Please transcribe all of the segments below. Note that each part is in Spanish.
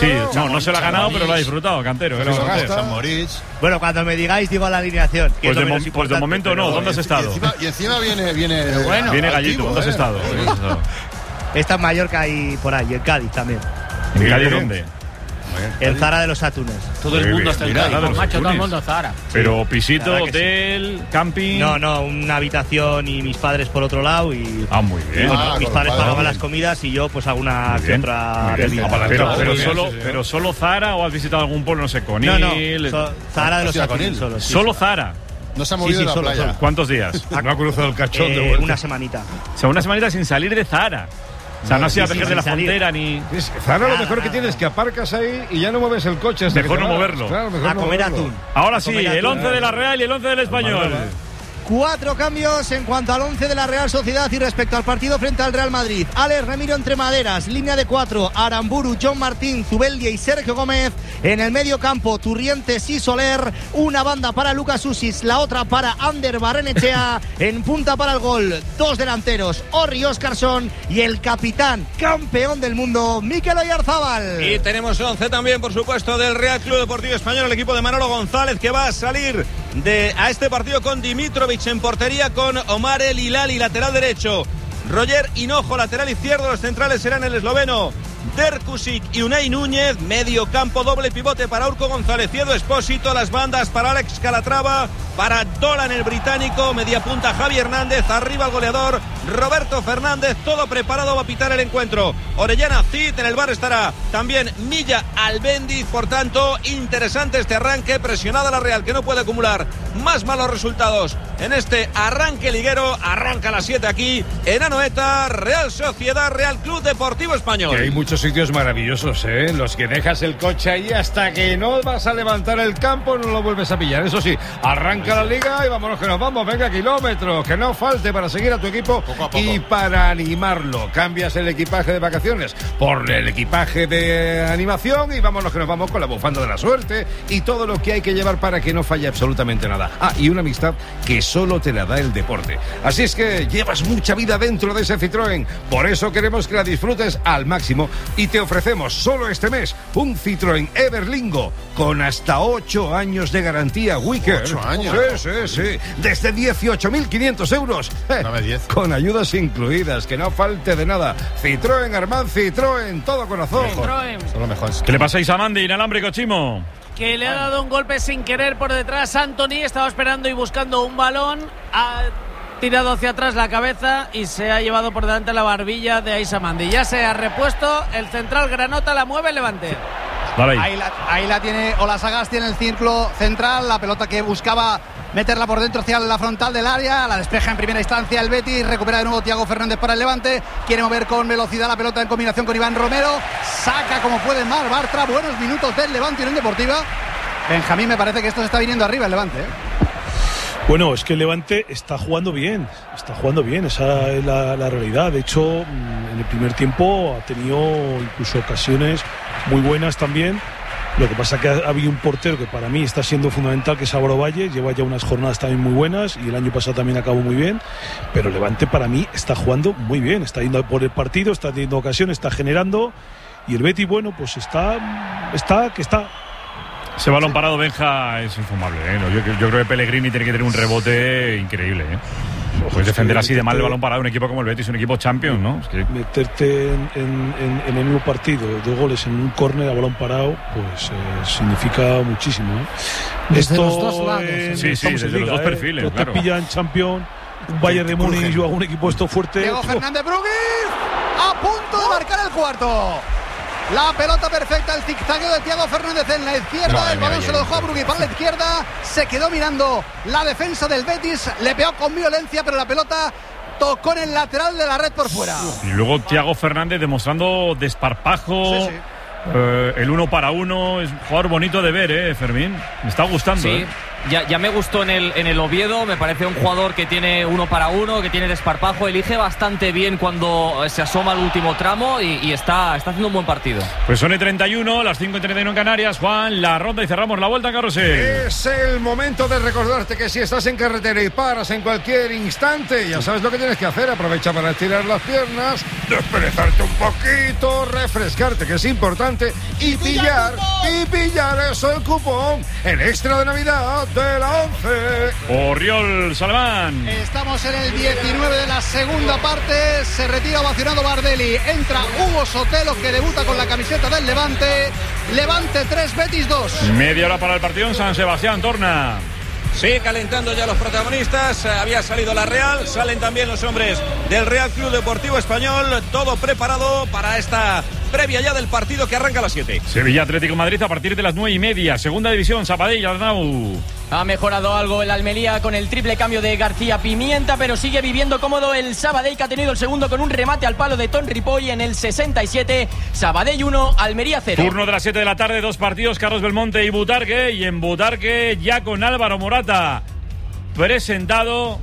Sí, no se lo ha ganado, pero lo ha disfrutado, Cantero. San Moritz. Bueno, cuando me digáis, digo la alineación. Pues de momento no. ¿Dónde has estado? Y encima viene viene Gallito. ¿Dónde has estado? Está en Mallorca y por ahí, en Cádiz también. ¿En Cádiz dónde? En Zara de los Atunes. Todo el mundo está en Cádiz. Macho, todo el mundo en Zara. Pero pisito, hotel, camping. No, una habitación y mis padres por otro lado. Y muy bien. Bueno, mis padres pagaban las comidas y yo pues alguna que otra bebida. Pero solo Zara, o has visitado algún pueblo, no sé, Conil. Zara de los Atunes solo. Solo Zara. No se ha movido de la playa. Solo. ¿Cuántos días? No ha cruzado el cachón de vuelta. Una semanita. O sea, una semanita sin salir de Zara. O sea, no ha sido a veces de la frontera ni... Zara lo mejor que tienes es que aparcas ahí y ya no mueves el coche. Mejor no moverlo. Claro, mejor a comer atún. Ahora sí, el 11 de la Real y el 11 del Español. 4 cambios en cuanto al 11 de la Real Sociedad y respecto al partido frente al Real Madrid. Alex Remiro entre maderas, línea de 4, Aramburu, John Martín, Zubeldia y Sergio Gómez. En el medio campo, Turrientes y Soler. Una banda para Lucas Usis, la otra para Ander Barrenechea. En punta para el gol, 2 delanteros, Orri Óscarsson y el capitán, campeón del mundo, Mikel Oyarzábal. Y tenemos el 11 también, por supuesto, del Real Club Deportivo Español, el equipo de Manolo González, que va a salir a este partido con Dimitrovic en portería, con Omar El Hilali, lateral derecho, Roger Hinojo, lateral izquierdo. Los centrales serán el esloveno Derkusic y Unai Núñez. Medio campo, doble pivote para Urco González y Edu Espósito. Las bandas para Alex Calatrava, para Dolan el británico. Media punta Javi Hernández. Arriba el goleador Roberto Fernández. Todo preparado, va a pitar el encuentro Orellana Cid. En el bar estará también Milla Albendiz. Por tanto, interesante este arranque. Presionada la Real, que no puede acumular más malos resultados en este arranque liguero. Arranca a las 7 aquí en Anoeta. Real Sociedad, Real Club Deportivo Español. Que hay muchos sitios maravillosos, los que dejas el coche ahí hasta que no vas a levantar el campo, no lo vuelves a pillar. Eso sí, arranca la liga y vámonos que nos vamos. Venga, kilómetros, que no falte para seguir a tu equipo poco a poco. Y para animarlo. Cambias el equipaje de vacaciones por el equipaje de animación y vámonos que nos vamos con la bufanda de la suerte y todo lo que hay que llevar para que no falle absolutamente nada. Y una amistad que solo te la da el deporte. Así es que llevas mucha vida dentro de ese Citroën. Por eso queremos que la disfrutes al máximo y te ofrecemos solo este mes un Citroën Everlingo con hasta 8 años de garantía Wicker. 8 años. Sí. Desde 18.500 euros. Dame 10. Con ayudas incluidas, que no falte de nada. Citroën, Armand Citroën, todo corazón. Solo mejor. ¿Qué le pasa a Isamandi, inalámbrico, Chimo? Que le ha dado un golpe sin querer por detrás. Anthony estaba esperando y buscando un balón. Ha tirado hacia atrás la cabeza y se ha llevado por delante la barbilla de Isamandi. Ya se ha repuesto. El central Granota la mueve el Levante. Ahí la tiene Olasagasti en el círculo central. La pelota que buscaba meterla por dentro hacia la frontal del área. La despeja en primera instancia el Betis. Recupera de nuevo Thiago Fernández para el Levante. Quiere mover con velocidad la pelota en combinación con Iván Romero. Saca como puede Mar Bartra. Buenos minutos del Levante Unión Deportiva. Benjamín, me parece que esto se está viniendo arriba el Levante. Bueno, es que el Levante está jugando bien, esa es la realidad. De hecho, en el primer tiempo ha tenido incluso ocasiones muy buenas también. Lo que pasa es que ha habido un portero que para mí está siendo fundamental, que es Álvaro Valle. Lleva ya unas jornadas también muy buenas y el año pasado también acabó muy bien. Pero el Levante para mí está jugando muy bien, está yendo por el partido, está teniendo ocasiones, está generando. Y el Betis, bueno, pues está. Ese balón parado, Benja, es infumable, Yo creo que Pellegrini tiene que tener un rebote increíble, Puedes defender así de mal el balón parado un equipo como el Betis, un equipo champion, ¿no? Es que... Meterte en el mismo partido 2 goles en un córner a balón parado, pues significa muchísimo, Desde los dos lados. Sí, desde los dos perfiles, pero claro. Te pillan champion, un Bayern de Múnich o algún equipo esto fuerte. Diego Fernández Brugui a punto de marcar el cuarto. La pelota perfecta, el zigzagueo de Thiago Fernández en la izquierda. El balón se lo dejó a Brugui para la izquierda. Se quedó mirando la defensa del Betis. Le pegó con violencia, pero la pelota tocó en el lateral de la red por fuera. Y luego Thiago Fernández demostrando desparpajo. El 1 para 1. Es un jugador bonito de ver, Fermín. Me está gustando. Sí. ya me gustó en el Oviedo. Me parece un jugador que tiene 1 para 1, que tiene desparpajo, elige bastante bien cuando se asoma al último tramo y está haciendo un buen partido. Pues son 31, las 5:31 en Canarias. Juan, la ronda y cerramos la vuelta, Carrusel. Es el momento de recordarte que si estás en carretera y paras en cualquier instante, ya sabes lo que tienes que hacer. Aprovecha para estirar las piernas, desperezarte un poquito, refrescarte, que es importante, y pillar eso, el cupón, el extra de Navidad de la 11. Oriol Salván. Estamos en el 19 de la segunda parte. Se retira ovacionado Bardelli. Entra Hugo Sotelo, que debuta con la camiseta del Levante. Levante 3, Betis 2. Media hora para el partido en San Sebastián, Torna. Sí, calentando ya los protagonistas. Había salido la Real, salen también los hombres del Real Club Deportivo Español. Todo preparado para esta previa ya del partido que arranca a las 7. Sevilla Atlético Madrid a partir de las 9:30. Segunda división, Sabadell, Arnau. Ha mejorado algo el Almería con el triple cambio de García Pimienta, pero sigue viviendo cómodo el Sabadell, que ha tenido el segundo con un remate al palo de Ton Ripoll en el 67. Sabadell 1, Almería 0. Turno de las 7 de la tarde, 2 partidos, Carlos Belmonte y Butarque. Y en Butarque ya con Álvaro Morata presentado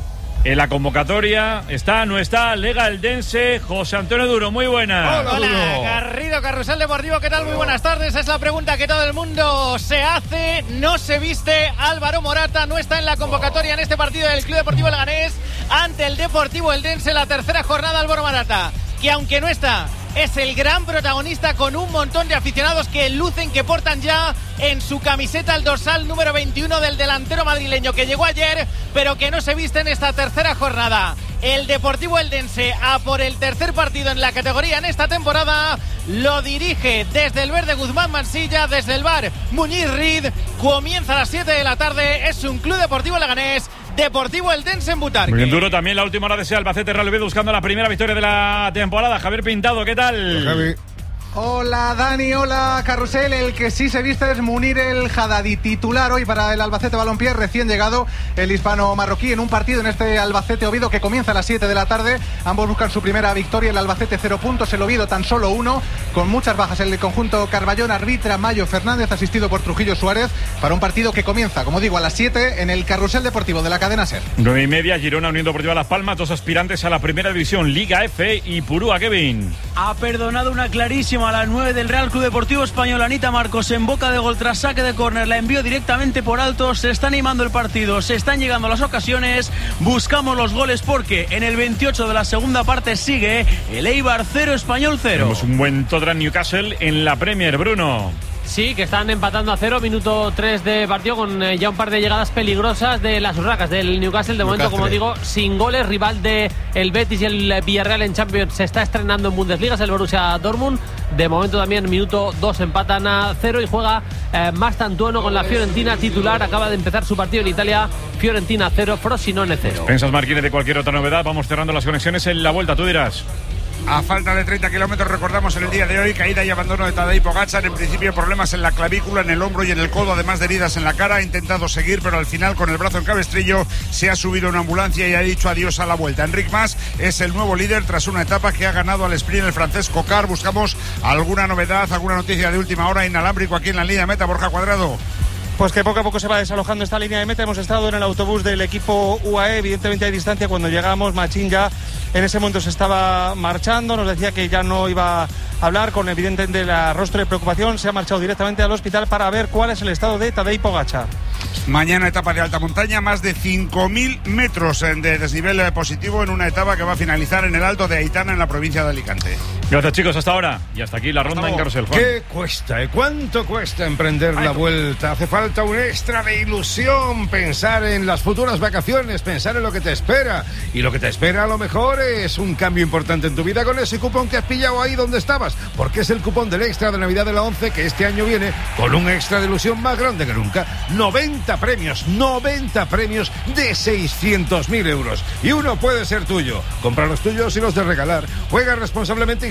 en la convocatoria. ¿Está? ¿No está? Lega Eldense, José Antonio Duro, muy buena. Hola, Garrido, Carrusel Deportivo, ¿qué tal? Muy buenas tardes. Es la pregunta que todo el mundo se hace. No se viste Álvaro Morata, no está en la convocatoria en este partido del Club Deportivo Leganés ante el Deportivo Eldense, la tercera jornada. Álvaro Morata, que aunque no está, es el gran protagonista, con un montón de aficionados que lucen, que portan ya en su camiseta el dorsal número 21 del delantero madrileño, que llegó ayer, pero que no se viste en esta tercera jornada. El Deportivo Eldense a por el tercer partido en la categoría en esta temporada. Lo dirige desde el verde Guzmán Mansilla, desde el bar Muñiz Reed. Comienza a las 7 de la tarde. Es un Club Deportivo Leganés, Deportivo Eldense en Butarque. Muy bien, Duro, también la última hora de ese Albacete Real Oviedo buscando la primera victoria de la temporada. Javier Pintado, ¿qué tal? Javi. Hola Dani, hola Carrusel. El que sí se viste es Munir El Haddadi, titular hoy para el Albacete Balompié, recién llegado el hispano-marroquí en un partido en este Albacete Oviedo que comienza a las 7 de la tarde. Ambos buscan su primera victoria. El Albacete 0 puntos, el Oviedo tan solo 1, con muchas bajas. El conjunto Carballón, arbitra Mayo Fernández, asistido por Trujillo Suárez, para un partido que comienza, como digo, a las 7 en el Carrusel Deportivo de la cadena SER. 9:30, Girona Unión Deportiva Las Palmas, 2 aspirantes a la primera división, Liga F, y Purúa, Kevin. Ha perdonado una clarísima a las 9 del Real Club Deportivo Español. Anita Marcos en boca de gol tras saque de córner, la envió directamente por alto. Se está animando el partido, se están llegando las ocasiones, buscamos los goles, porque en el 28 de la segunda parte sigue el Eibar 0, Español 0. Tenemos un buen Tottenham Newcastle en la Premier, Bruno. Sí, que están empatando a 0, minuto 3 de partido, con ya un par de llegadas peligrosas de las urracas del Newcastle. De momento, como digo, sin goles. Rival de el Betis y el Villarreal en Champions, se está estrenando en Bundesliga, es el Borussia Dortmund. De momento también, minuto 2, empatan a 0 y juega Mastantuono con la Fiorentina titular. Acaba de empezar su partido en Italia. Fiorentina 0, Frosinone 0. ¿Pensas, Marquines, de cualquier otra novedad? Vamos cerrando las conexiones en la vuelta, tú dirás. A falta de 30 kilómetros, recordamos en el día de hoy, caída y abandono de Tadej Pogačar. En principio problemas en la clavícula, en el hombro y en el codo, además de heridas en la cara. Ha intentado seguir, pero al final, con el brazo en cabestrillo, se ha subido a una ambulancia y ha dicho adiós a la vuelta. Enric Mas es el nuevo líder tras una etapa que ha ganado al sprint el francés Coquard. Buscamos alguna novedad, alguna noticia de última hora, inalámbrico aquí en la línea de meta. Borja Cuadrado. Pues que poco a poco se va desalojando esta línea de meta. Hemos estado en el autobús del equipo UAE, evidentemente hay distancia. Cuando llegamos, Machín ya en ese momento se estaba marchando, nos decía que ya no iba a hablar, con evidentemente el rostro de preocupación. Se ha marchado directamente al hospital para ver cuál es el estado de Tadej Pogačar. Mañana etapa de alta montaña, más de 5.000 metros de desnivel positivo en una etapa que va a finalizar en el Alto de Aitana, en la provincia de Alicante. Gracias, chicos, hasta ahora. Y hasta aquí la ronda en Carrusel. Juan. ¿Qué cuesta? ¿Cuánto cuesta emprender la vuelta? Hace falta un extra de ilusión, pensar en las futuras vacaciones, pensar en lo que te espera. Y lo que te espera a lo mejor es un cambio importante en tu vida con ese cupón que has pillado ahí donde estabas. Porque es el cupón del extra de Navidad de la 11, que este año viene con un extra de ilusión más grande que nunca. 90 premios de 600.000 euros. Y uno puede ser tuyo. Compra los tuyos y los de regalar. Juega responsablemente y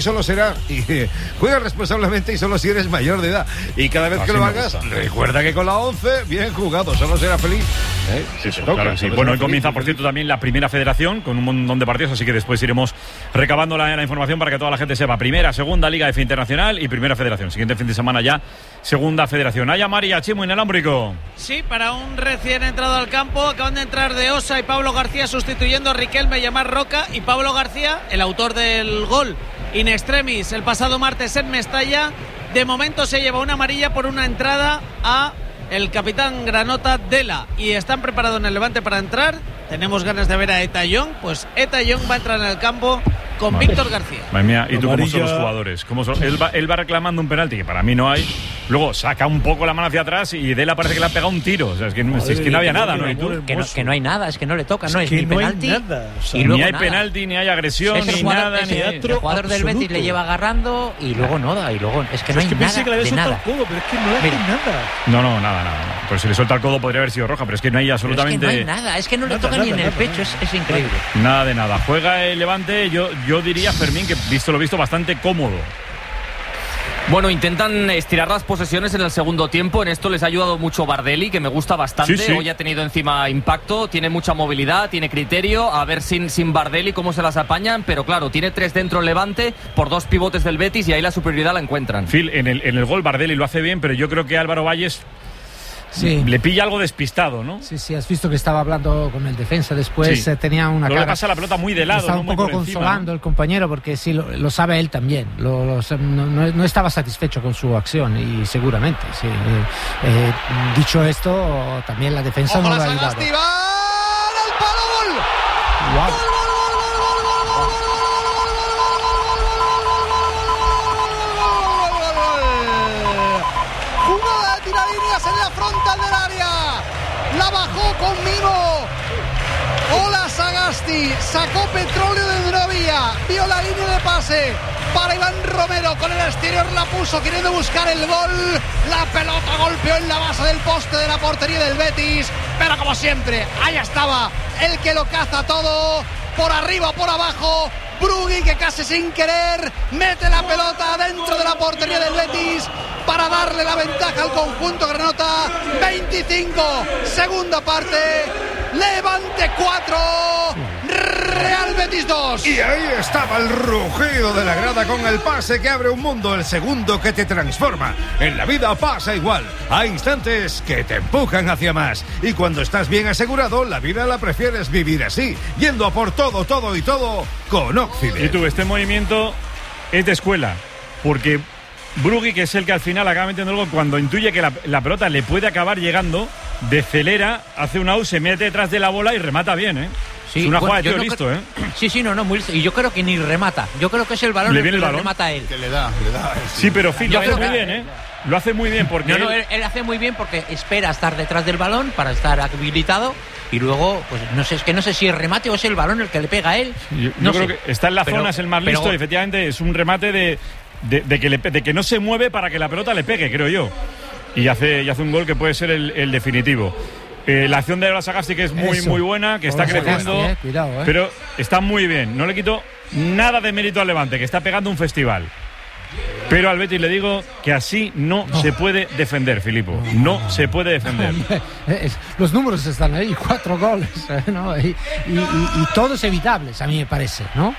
solo será juega responsablemente y solo si eres mayor de edad. Y cada vez que lo hagas, recuerda que con la 11, bien jugado, solo será feliz. Sí, claro, sí. Bueno, hoy comienza, por cierto, también la primera federación con un montón de partidos, así que después iremos recabando la información para que toda la gente sepa. Primera, segunda Liga F Internacional y primera federación. Siguiente fin de semana ya, segunda federación. Haya María Chimo inalámbrico. Sí, para un recién entrado al campo, acaban de entrar De Osa y Pablo García sustituyendo a Riquelme y a Mar Roca. Y Pablo García, el autor del gol in extremis el pasado martes en Mestalla, de momento se lleva una amarilla por una entrada a el capitán Granota Dela, y están preparados en el Levante para entrar. Tenemos ganas de ver a Eta Young, pues Eta Young va a entrar en el campo con Víctor García. Madre mía, ¿y tú cómo son los jugadores? Él va reclamando un penalti que para mí no hay. Luego saca un poco la mano hacia atrás y Dela parece que le ha pegado un tiro. O sea, es que no había nada, ¿no? ¿Y tú? Que no hay nada, es que no le toca, no es que ni no penalti. Hay nada, o sea, y ni hay penalti, ni hay agresión, ni nada. El jugador del Betis le lleva agarrando y luego nada, y luego es que no hay nada. Pensé que le había soltado el codo, pero es que no hay nada. No, nada. Pero si le suelta el codo podría haber sido roja, pero es que no hay absolutamente. Es que no hay nada, es que no le toca ni en el pecho, es increíble. Nada de nada. Juega el Levante, yo diría, Fermín, que visto lo visto, bastante cómodo. Bueno, intentan estirar las posesiones en el segundo tiempo. En esto les ha ayudado mucho Bardelli, que me gusta bastante. Sí. Hoy ha tenido encima impacto, tiene mucha movilidad, tiene criterio. A ver sin Bardelli cómo se las apañan. Pero claro, tiene 3 dentro el Levante por 2 pivotes del Betis y ahí la superioridad la encuentran. Phil, en el gol Bardelli lo hace bien, pero yo creo que Álvaro Valles le pilla algo despistado, ¿no? Sí, has visto que estaba hablando con el defensa después, tenía una cara... Le pasa la pelota muy de lado, estaba un poco consolando el compañero, porque sí, lo sabe él también. No estaba satisfecho con su acción, y seguramente, sí. Dicho esto, también la defensa no lo ha ayudado. ¡Al palo, gol! ¡Wow! En la frontal del área, la bajó con mimo Ola Sagasti, sacó petróleo de donde no había, vio la línea de pase para Iván Romero, con el exterior la puso queriendo buscar el gol, la pelota golpeó en la base del poste de la portería del Betis, pero como siempre, ahí estaba el que lo caza todo, por arriba, por abajo, Brugui, que casi sin querer mete la pelota dentro de la portería del Betis para darle la ventaja al conjunto granota. 25, segunda parte, Levante 4, Real Betis 2. Y ahí estaba el rugido de la grada con el pase que abre un mundo, el segundo que te transforma. En la vida pasa igual, hay instantes que te empujan hacia más, y cuando estás bien asegurado, la vida la prefieres vivir así, yendo a por todo y todo con Occident. Y tú, este movimiento es de escuela, porque Brugui, que es el que al final acaba metiendo el gol, cuando intuye que la pelota le puede acabar llegando, decelera, hace un out, se mete detrás de la bola y remata bien, ¿eh? Sí, es una jugada de tío listo, ¿eh? Sí, muy listo. Y yo creo que ni remata. Yo creo que es el balón le viene el el balón, remata a él. Que le da. Sí, pero Phil, lo hace muy bien, ¿eh? Lo hace muy bien porque... Él hace muy bien porque espera estar detrás del balón para estar habilitado y luego, pues no sé si el remate o es el balón el que le pega a él. Yo creo que está en la zona, es el más listo, y efectivamente es un remate de que no se mueve para que la pelota le pegue, creo yo. Y hace un gol que puede ser el definitivo. La acción de Ola Sagasti, que es muy buena, que está creciendo, cuidado, pero está muy bien. No le quito nada de mérito al Levante, que está pegando un festival. Pero al Betis le digo que así no se puede defender, Filipo. No se puede defender. Los números están ahí, 4 goles, ¿no? Y todos evitables, a mí me parece, ¿no?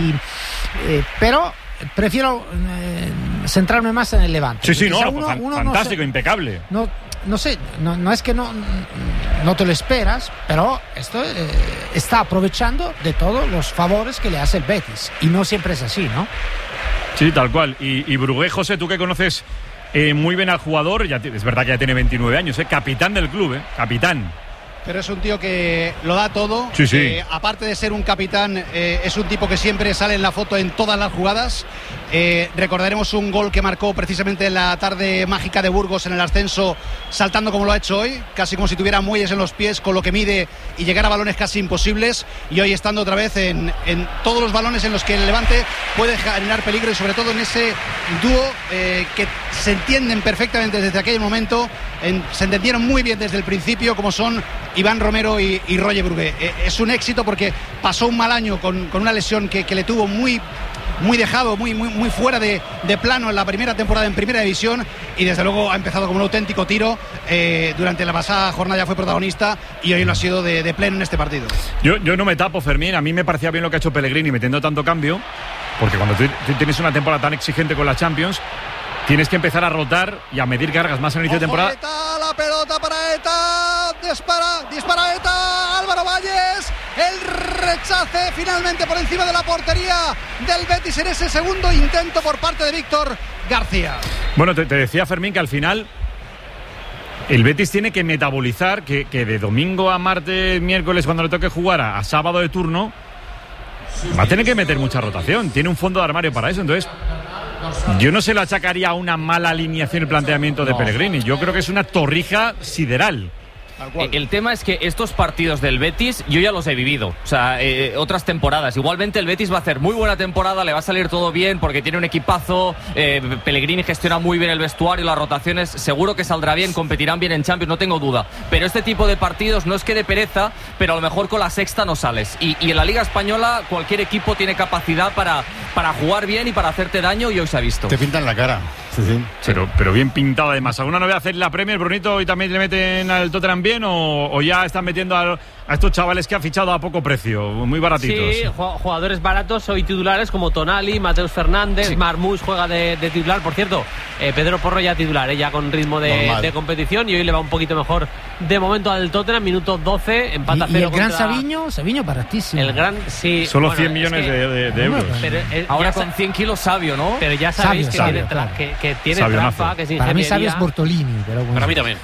Pero prefiero centrarme más en el Levante. Sí, fantástico, impecable. No sé, no es que no te lo esperas, pero esto está aprovechando de todos los favores que le hace el Betis, y no siempre es así, ¿no? Sí, tal cual. Y Brugué, José, tú que conoces muy bien al jugador, es verdad que ya tiene 29 años, capitán del club, capitán. Pero es un tío que lo da todo. Sí. Aparte de ser un capitán, es un tipo que siempre sale en la foto en todas las jugadas. Recordaremos un gol que marcó precisamente en la tarde mágica de Burgos en el ascenso, saltando como lo ha hecho hoy, casi como si tuviera muelles en los pies con lo que mide y llegar a balones casi imposibles. Y hoy estando otra vez en todos los balones en los que el Levante puede generar peligro, y sobre todo en ese dúo que se entienden perfectamente desde aquel momento, se entendieron muy bien desde el principio, como son Iván Romero y Roger Brugué. Es un éxito porque pasó un mal año con una lesión que le tuvo muy muy dejado, muy fuera de plano en la primera temporada en Primera División, y desde luego ha empezado como un auténtico tiro. Durante la pasada jornada ya fue protagonista y hoy lo ha sido de pleno en este partido. Yo no me tapo, Fermín. A mí me parecía bien lo que ha hecho Pellegrini metiendo tanto cambio, porque cuando tú tienes una temporada tan exigente con la Champions, tienes que empezar a rotar y a medir cargas más en el inicio de temporada. La pelota para Eta, dispara Eta, Álvaro Valles, el rechace finalmente por encima de la portería del Betis en ese segundo intento por parte de Víctor García. Bueno, te decía, Fermín, que al final el Betis tiene que metabolizar que de domingo a martes, miércoles, cuando le toque jugar a sábado de turno, va a tener que meter mucha rotación. Tiene un fondo de armario para eso. Entonces, yo no se lo achacaría a una mala alineación el planteamiento de Pellegrini. Yo creo que es una torrija sideral. El tema es que estos partidos del Betis yo ya los he vivido, o sea, otras temporadas. Igualmente el Betis va a hacer muy buena temporada, le va a salir todo bien porque tiene un equipazo, Pellegrini gestiona muy bien el vestuario, las rotaciones, seguro que saldrá bien, competirán bien en Champions, no tengo duda. Pero este tipo de partidos no es que de pereza, pero a lo mejor con la sexta no sales. Y en la Liga Española cualquier equipo tiene capacidad para jugar bien y para hacerte daño, y hoy se ha visto. Te pintan la cara. Sí. Pero bien pintado además. ¿Alguna novedad en la Premier, Brunito? ¿Y también le meten al Tottenham bien o ya están metiendo a estos chavales que ha fichado a poco precio, muy baratitos? Sí, jugadores baratos, hoy titulares como Tonali, Mateus Fernández, sí. Marmoush juega de titular. Por cierto, Pedro Porro ya titular, ya con ritmo de competición, y hoy le va un poquito mejor de momento al Tottenham. Minuto 12, empata 0 y el gran Saviño baratísimo. El gran, sí. Solo 100 millones de euros. Pero, ahora con 100 kilos Sabio, ¿no? Pero ya sabéis que tiene trampa, que es ingeniería. Para mí Sabio es Bortolini, pero bueno. Para mí también.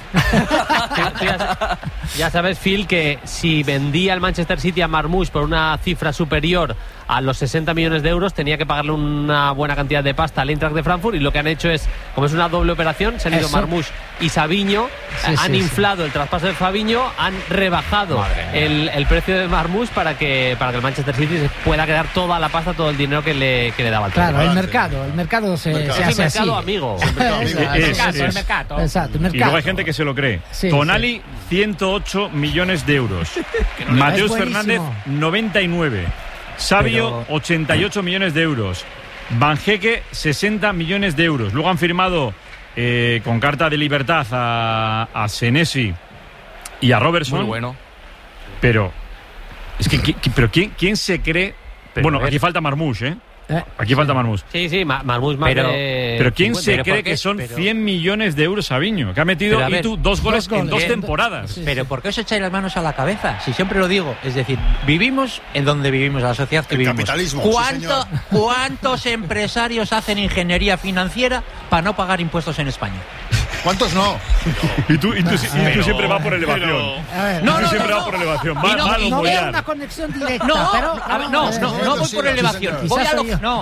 Ya sabes, Phil, que si vendía el Manchester City a Marmoush por una cifra superior a los 60 millones de euros, tenía que pagarle una buena cantidad de pasta al Eintracht de Frankfurt, y lo que han hecho es, como es una doble operación, se han ido Marmoush y Saviño, han inflado el traspaso de Saviño, han rebajado el precio de Marmoush para que el Manchester City se pueda quedar toda la pasta, todo el dinero que le daba al Claro, el mercado se hace así. El mercado amigo. El mercado. Exacto, y luego hay gente que se lo cree. Tonali, 108 millones de euros. Mateus Fernández, 99. Sabio, 88 millones de euros. Banjeque, 60 millones de euros. Luego han firmado con carta de libertad a Senesi y a Robertson. Muy bueno. Pero es que pero ¿quién se cree? Bueno, aquí falta Marmoush, Aquí falta Marmoush. Sí, Marmoush más pero ¿quién se cree que son 100 millones de euros Saviño? Que ha metido dos goles en 2 temporadas. Pero ¿por qué os echáis las manos a la cabeza? Si siempre lo digo. Es decir, vivimos en donde vivimos, la sociedad que vivimos. Capitalismo, ¿Cuántos empresarios hacen ingeniería financiera para no pagar impuestos en España? ¿Cuántos no? Y tú siempre vas por elevación. No, siempre vas por elevación. No veo una conexión directa. No voy por elevación. Voy a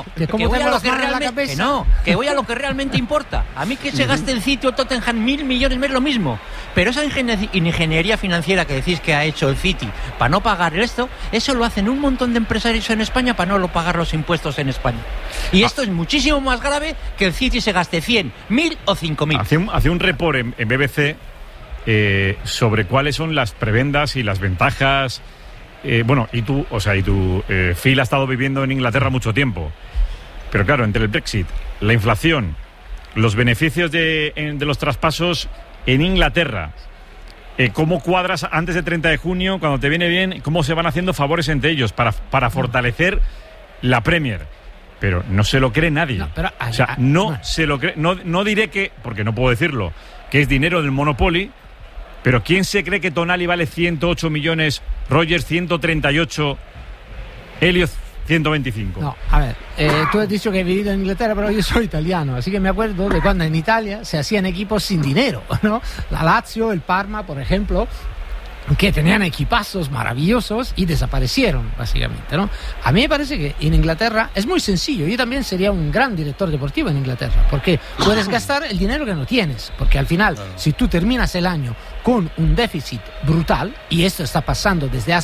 lo que realmente importa. A mí que se gaste el City o Tottenham 1.000 millones es lo mismo. Pero esa ingeniería financiera que decís que ha hecho el City para no pagar esto, eso lo hacen un montón de empresarios en España para no pagar los impuestos en España. Y esto es muchísimo más grave que el City se gaste 100, 1.000 o 5.000. Hace un report en BBC sobre cuáles son las prebendas y las ventajas. Y tú, Phil ha estado viviendo en Inglaterra mucho tiempo. Pero claro, entre el Brexit, la inflación, los beneficios de los traspasos en Inglaterra, cómo cuadras antes del 30 de junio, cuando te viene bien, cómo se van haciendo favores entre ellos para fortalecer la Premier. Pero no se lo cree nadie. Se lo cree. No diré que, porque no puedo decirlo, que es dinero del Monopoly. Pero ¿quién se cree que Tonali vale 108 millones, Rogers 138, Elliot 125? No, a ver, tú has dicho que he vivido en Inglaterra, pero yo soy italiano, así que me acuerdo de cuando en Italia se hacían equipos sin dinero, ¿no? La Lazio, el Parma, por ejemplo, que tenían equipazos maravillosos y desaparecieron, básicamente, ¿no? A mí me parece que en Inglaterra es muy sencillo. Yo también sería un gran director deportivo en Inglaterra, porque puedes gastar el dinero que no tienes, porque al final, si tú terminas el año con un déficit brutal, y esto está pasando desde hace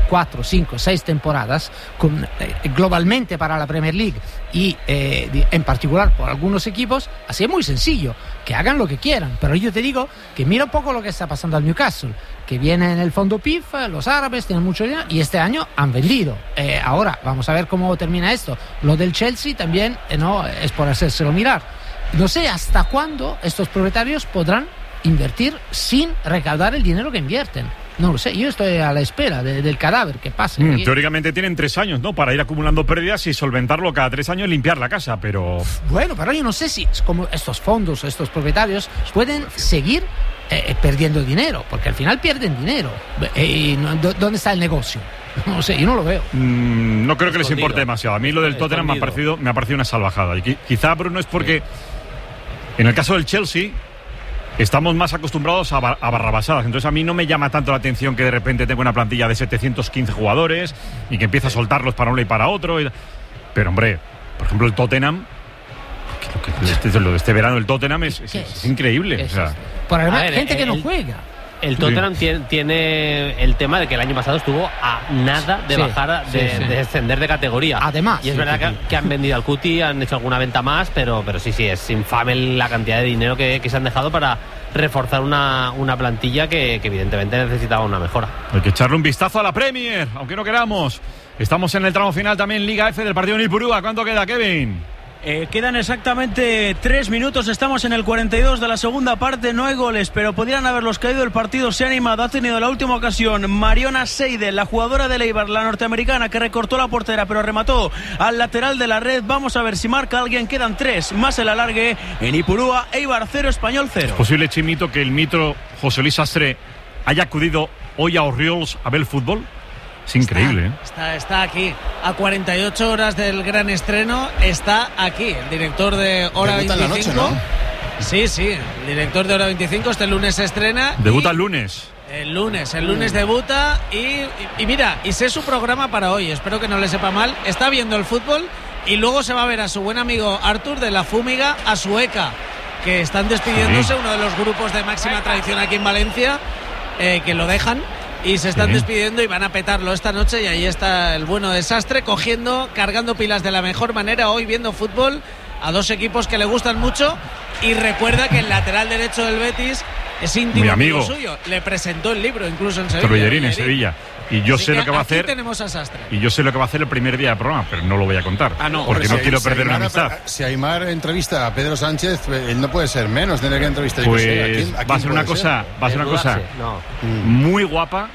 4, 5, 6 temporadas, globalmente para la Premier League y en particular por algunos equipos, así es muy sencillo, que hagan lo que quieran. Pero yo te digo que mira un poco lo que está pasando al Newcastle, que viene en el fondo PIF, los árabes tienen mucho dinero y este año han vendido. Ahora vamos a ver cómo termina esto. Lo del Chelsea también no es por hacérselo mirar. No sé hasta cuándo estos propietarios podrán invertir sin recaudar el dinero que invierten. No lo sé, yo estoy a la espera del cadáver que pase. Teóricamente tienen 3 años, ¿no? Para ir acumulando pérdidas y solventarlo cada 3 años, limpiar la casa, pero... Bueno, pero yo no sé si como estos fondos, estos propietarios pueden seguir perdiendo dinero, porque al final pierden dinero. ¿Dónde está el negocio? No sé, yo no lo veo. No creo que les importe demasiado. A mí lo del Tottenham me ha parecido una salvajada. Y quizá, Bruno, es porque en el caso del Chelsea estamos más acostumbrados a barrabasadas. Entonces a mí no me llama tanto la atención que de repente tenga una plantilla de 715 jugadores y que empiece a soltarlos para uno y para otro. Pero, hombre, por ejemplo, el Tottenham, lo de este verano, el Tottenham es increíble. O sea, por además, gente que no juega. El Tottenham tiene el tema de que el año pasado estuvo a nada de bajar, de descender de categoría. Además. Y es verdad que han vendido al Cuti, han hecho alguna venta más, pero sí, es infame la cantidad de dinero que se han dejado para reforzar una plantilla que evidentemente necesitaba una mejora. Hay que echarle un vistazo a la Premier, aunque no queramos. Estamos en el tramo final también, Liga F del partido en Ipurúa. ¿Cuánto queda, Kevin? Quedan exactamente 3 minutos, estamos en el 42 de la segunda parte, no hay goles, pero podrían haberlos caído, el partido se ha animado, ha tenido la última ocasión Mariona Seidel, la jugadora del Eibar, la norteamericana, que recortó la portera, pero remató al lateral de la red. Vamos a ver si marca alguien, quedan 3, más el alargue en Ipurúa, Eibar 0, Español 0. ¿Es posible, Chimito, que el mito José Luis Sastre haya acudido hoy a Orriols a ver el fútbol? Es increíble, Está aquí, a 48 horas del gran estreno, está aquí, el director de Hora 25. La noche, ¿no? Sí, el director de Hora 25, este lunes se estrena. Debuta el lunes. El lunes debuta y mira, y sé su programa para hoy, espero que no le sepa mal, está viendo el fútbol y luego se va a ver a su buen amigo Artur de La Fúmiga, a Sueca, que están despidiéndose, uno de los grupos de máxima tradición aquí en Valencia, que lo dejan. Y se están despidiendo y van a petarlo esta noche. Y ahí está el bueno de Sastre cargando pilas de la mejor manera hoy viendo fútbol a 2 equipos que le gustan mucho. Y recuerda que el lateral derecho del Betis es íntimo amigo suyo. Le presentó el libro incluso en Sevilla. Bellerín, en Sevilla. Y yo sé lo que va a hacer. Tenemos a Sastre. Y yo sé lo que va a hacer el primer día del programa, pero no lo voy a contar. Porque no quiero perder una amistad. Si Aimar entrevista a Pedro Sánchez, él no puede ser menos tener que entrevistar. Pues va a ser una cosa muy guapa,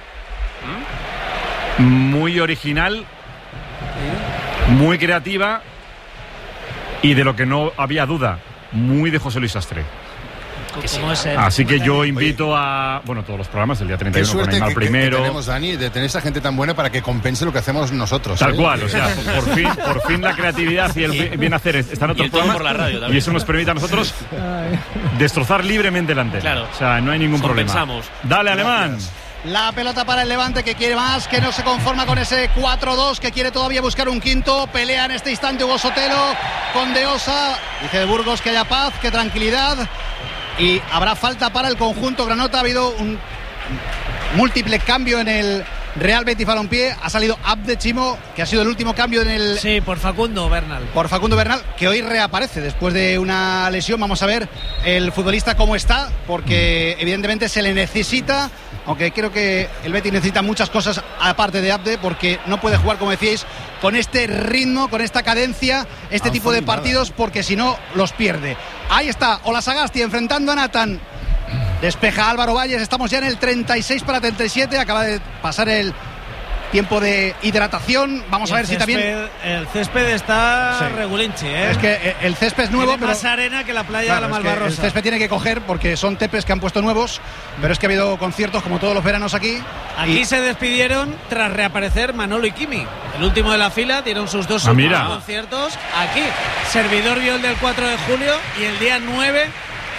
muy original, muy creativa y de lo que no había duda, muy de José Luis Sastre. Así que yo invito a todos los programas el día 31 con Aimar primero. Que tenemos, Dani, de tener esa gente tan buena para que compense lo que hacemos nosotros. Tal cual, o sea, por fin la creatividad y el bien hacer está en otros programas por la radio, y eso nos permite a nosotros destrozar libremente la antena. Claro. O sea, no hay ningún problema. Dale, Alemán. La pelota para el Levante, que quiere más, que no se conforma con ese 4-2, que quiere todavía buscar un quinto. Pelea en este instante Hugo Sotelo con De Osa. Dice de Burgos que haya paz, que tranquilidad. Y habrá falta para el conjunto granota. Ha habido un múltiple cambio en el Real Betis Balompié. Ha salido Abde Chimo, que ha sido el último cambio en el... Sí, por Facundo Bernal. Por Facundo Bernal, que hoy reaparece después de una lesión. Vamos a ver el futbolista cómo está, porque evidentemente se le necesita, aunque creo que el Betis necesita muchas cosas aparte de Abde, porque no puede jugar, como decíais, con este ritmo, con esta cadencia, este tipo de partidos, porque si no los pierde. Ahí está Olasagasti enfrentando a Nathan. Despeja Álvaro Valles, estamos ya en el 36 para 37, acaba de pasar el tiempo de hidratación. Vamos a ver si también... El césped está regulinchi, Es que el césped es nuevo, pero más arena que la playa de la Malvarrosa. El césped tiene que coger porque son tepes que han puesto nuevos, pero es que ha habido conciertos como todos los veranos aquí. Aquí se despidieron tras reaparecer Manolo y Kimi. El último de la fila dieron sus 2 últimos conciertos. Aquí, servidor vio el del 4 de julio y el día 9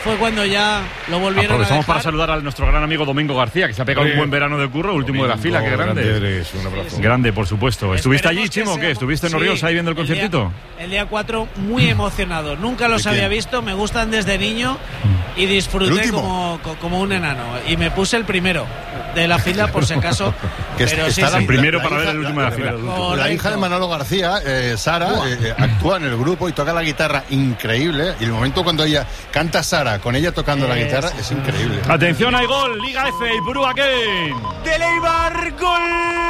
fue cuando ya lo volvieron a Aprovechamos dejar. para saludar a nuestro gran amigo Domingo García, que se ha pegado un buen verano de curro, último de la fila, qué grande. Un abrazo. Grande, por supuesto. ¿Estuviste allí, Esperemos Chimo, que qué? sea- ¿Estuviste en Orriosa ahí viendo el conciertito? El día 4 muy emocionado. Nunca los había visto, me gustan desde niño y ¿El disfruté último? como un enano. Y me puse el primero de la fila por si acaso. Que pero sí, está sí. primero para ver el último de la fila. La hija de Manolo García, Sara, actúa en el grupo y toca la guitarra increíble. Y el momento cuando ella canta Sara con ella tocando la guitarra es increíble. Atención, hay gol, Liga F y Purúa Kane. De Leibar, gol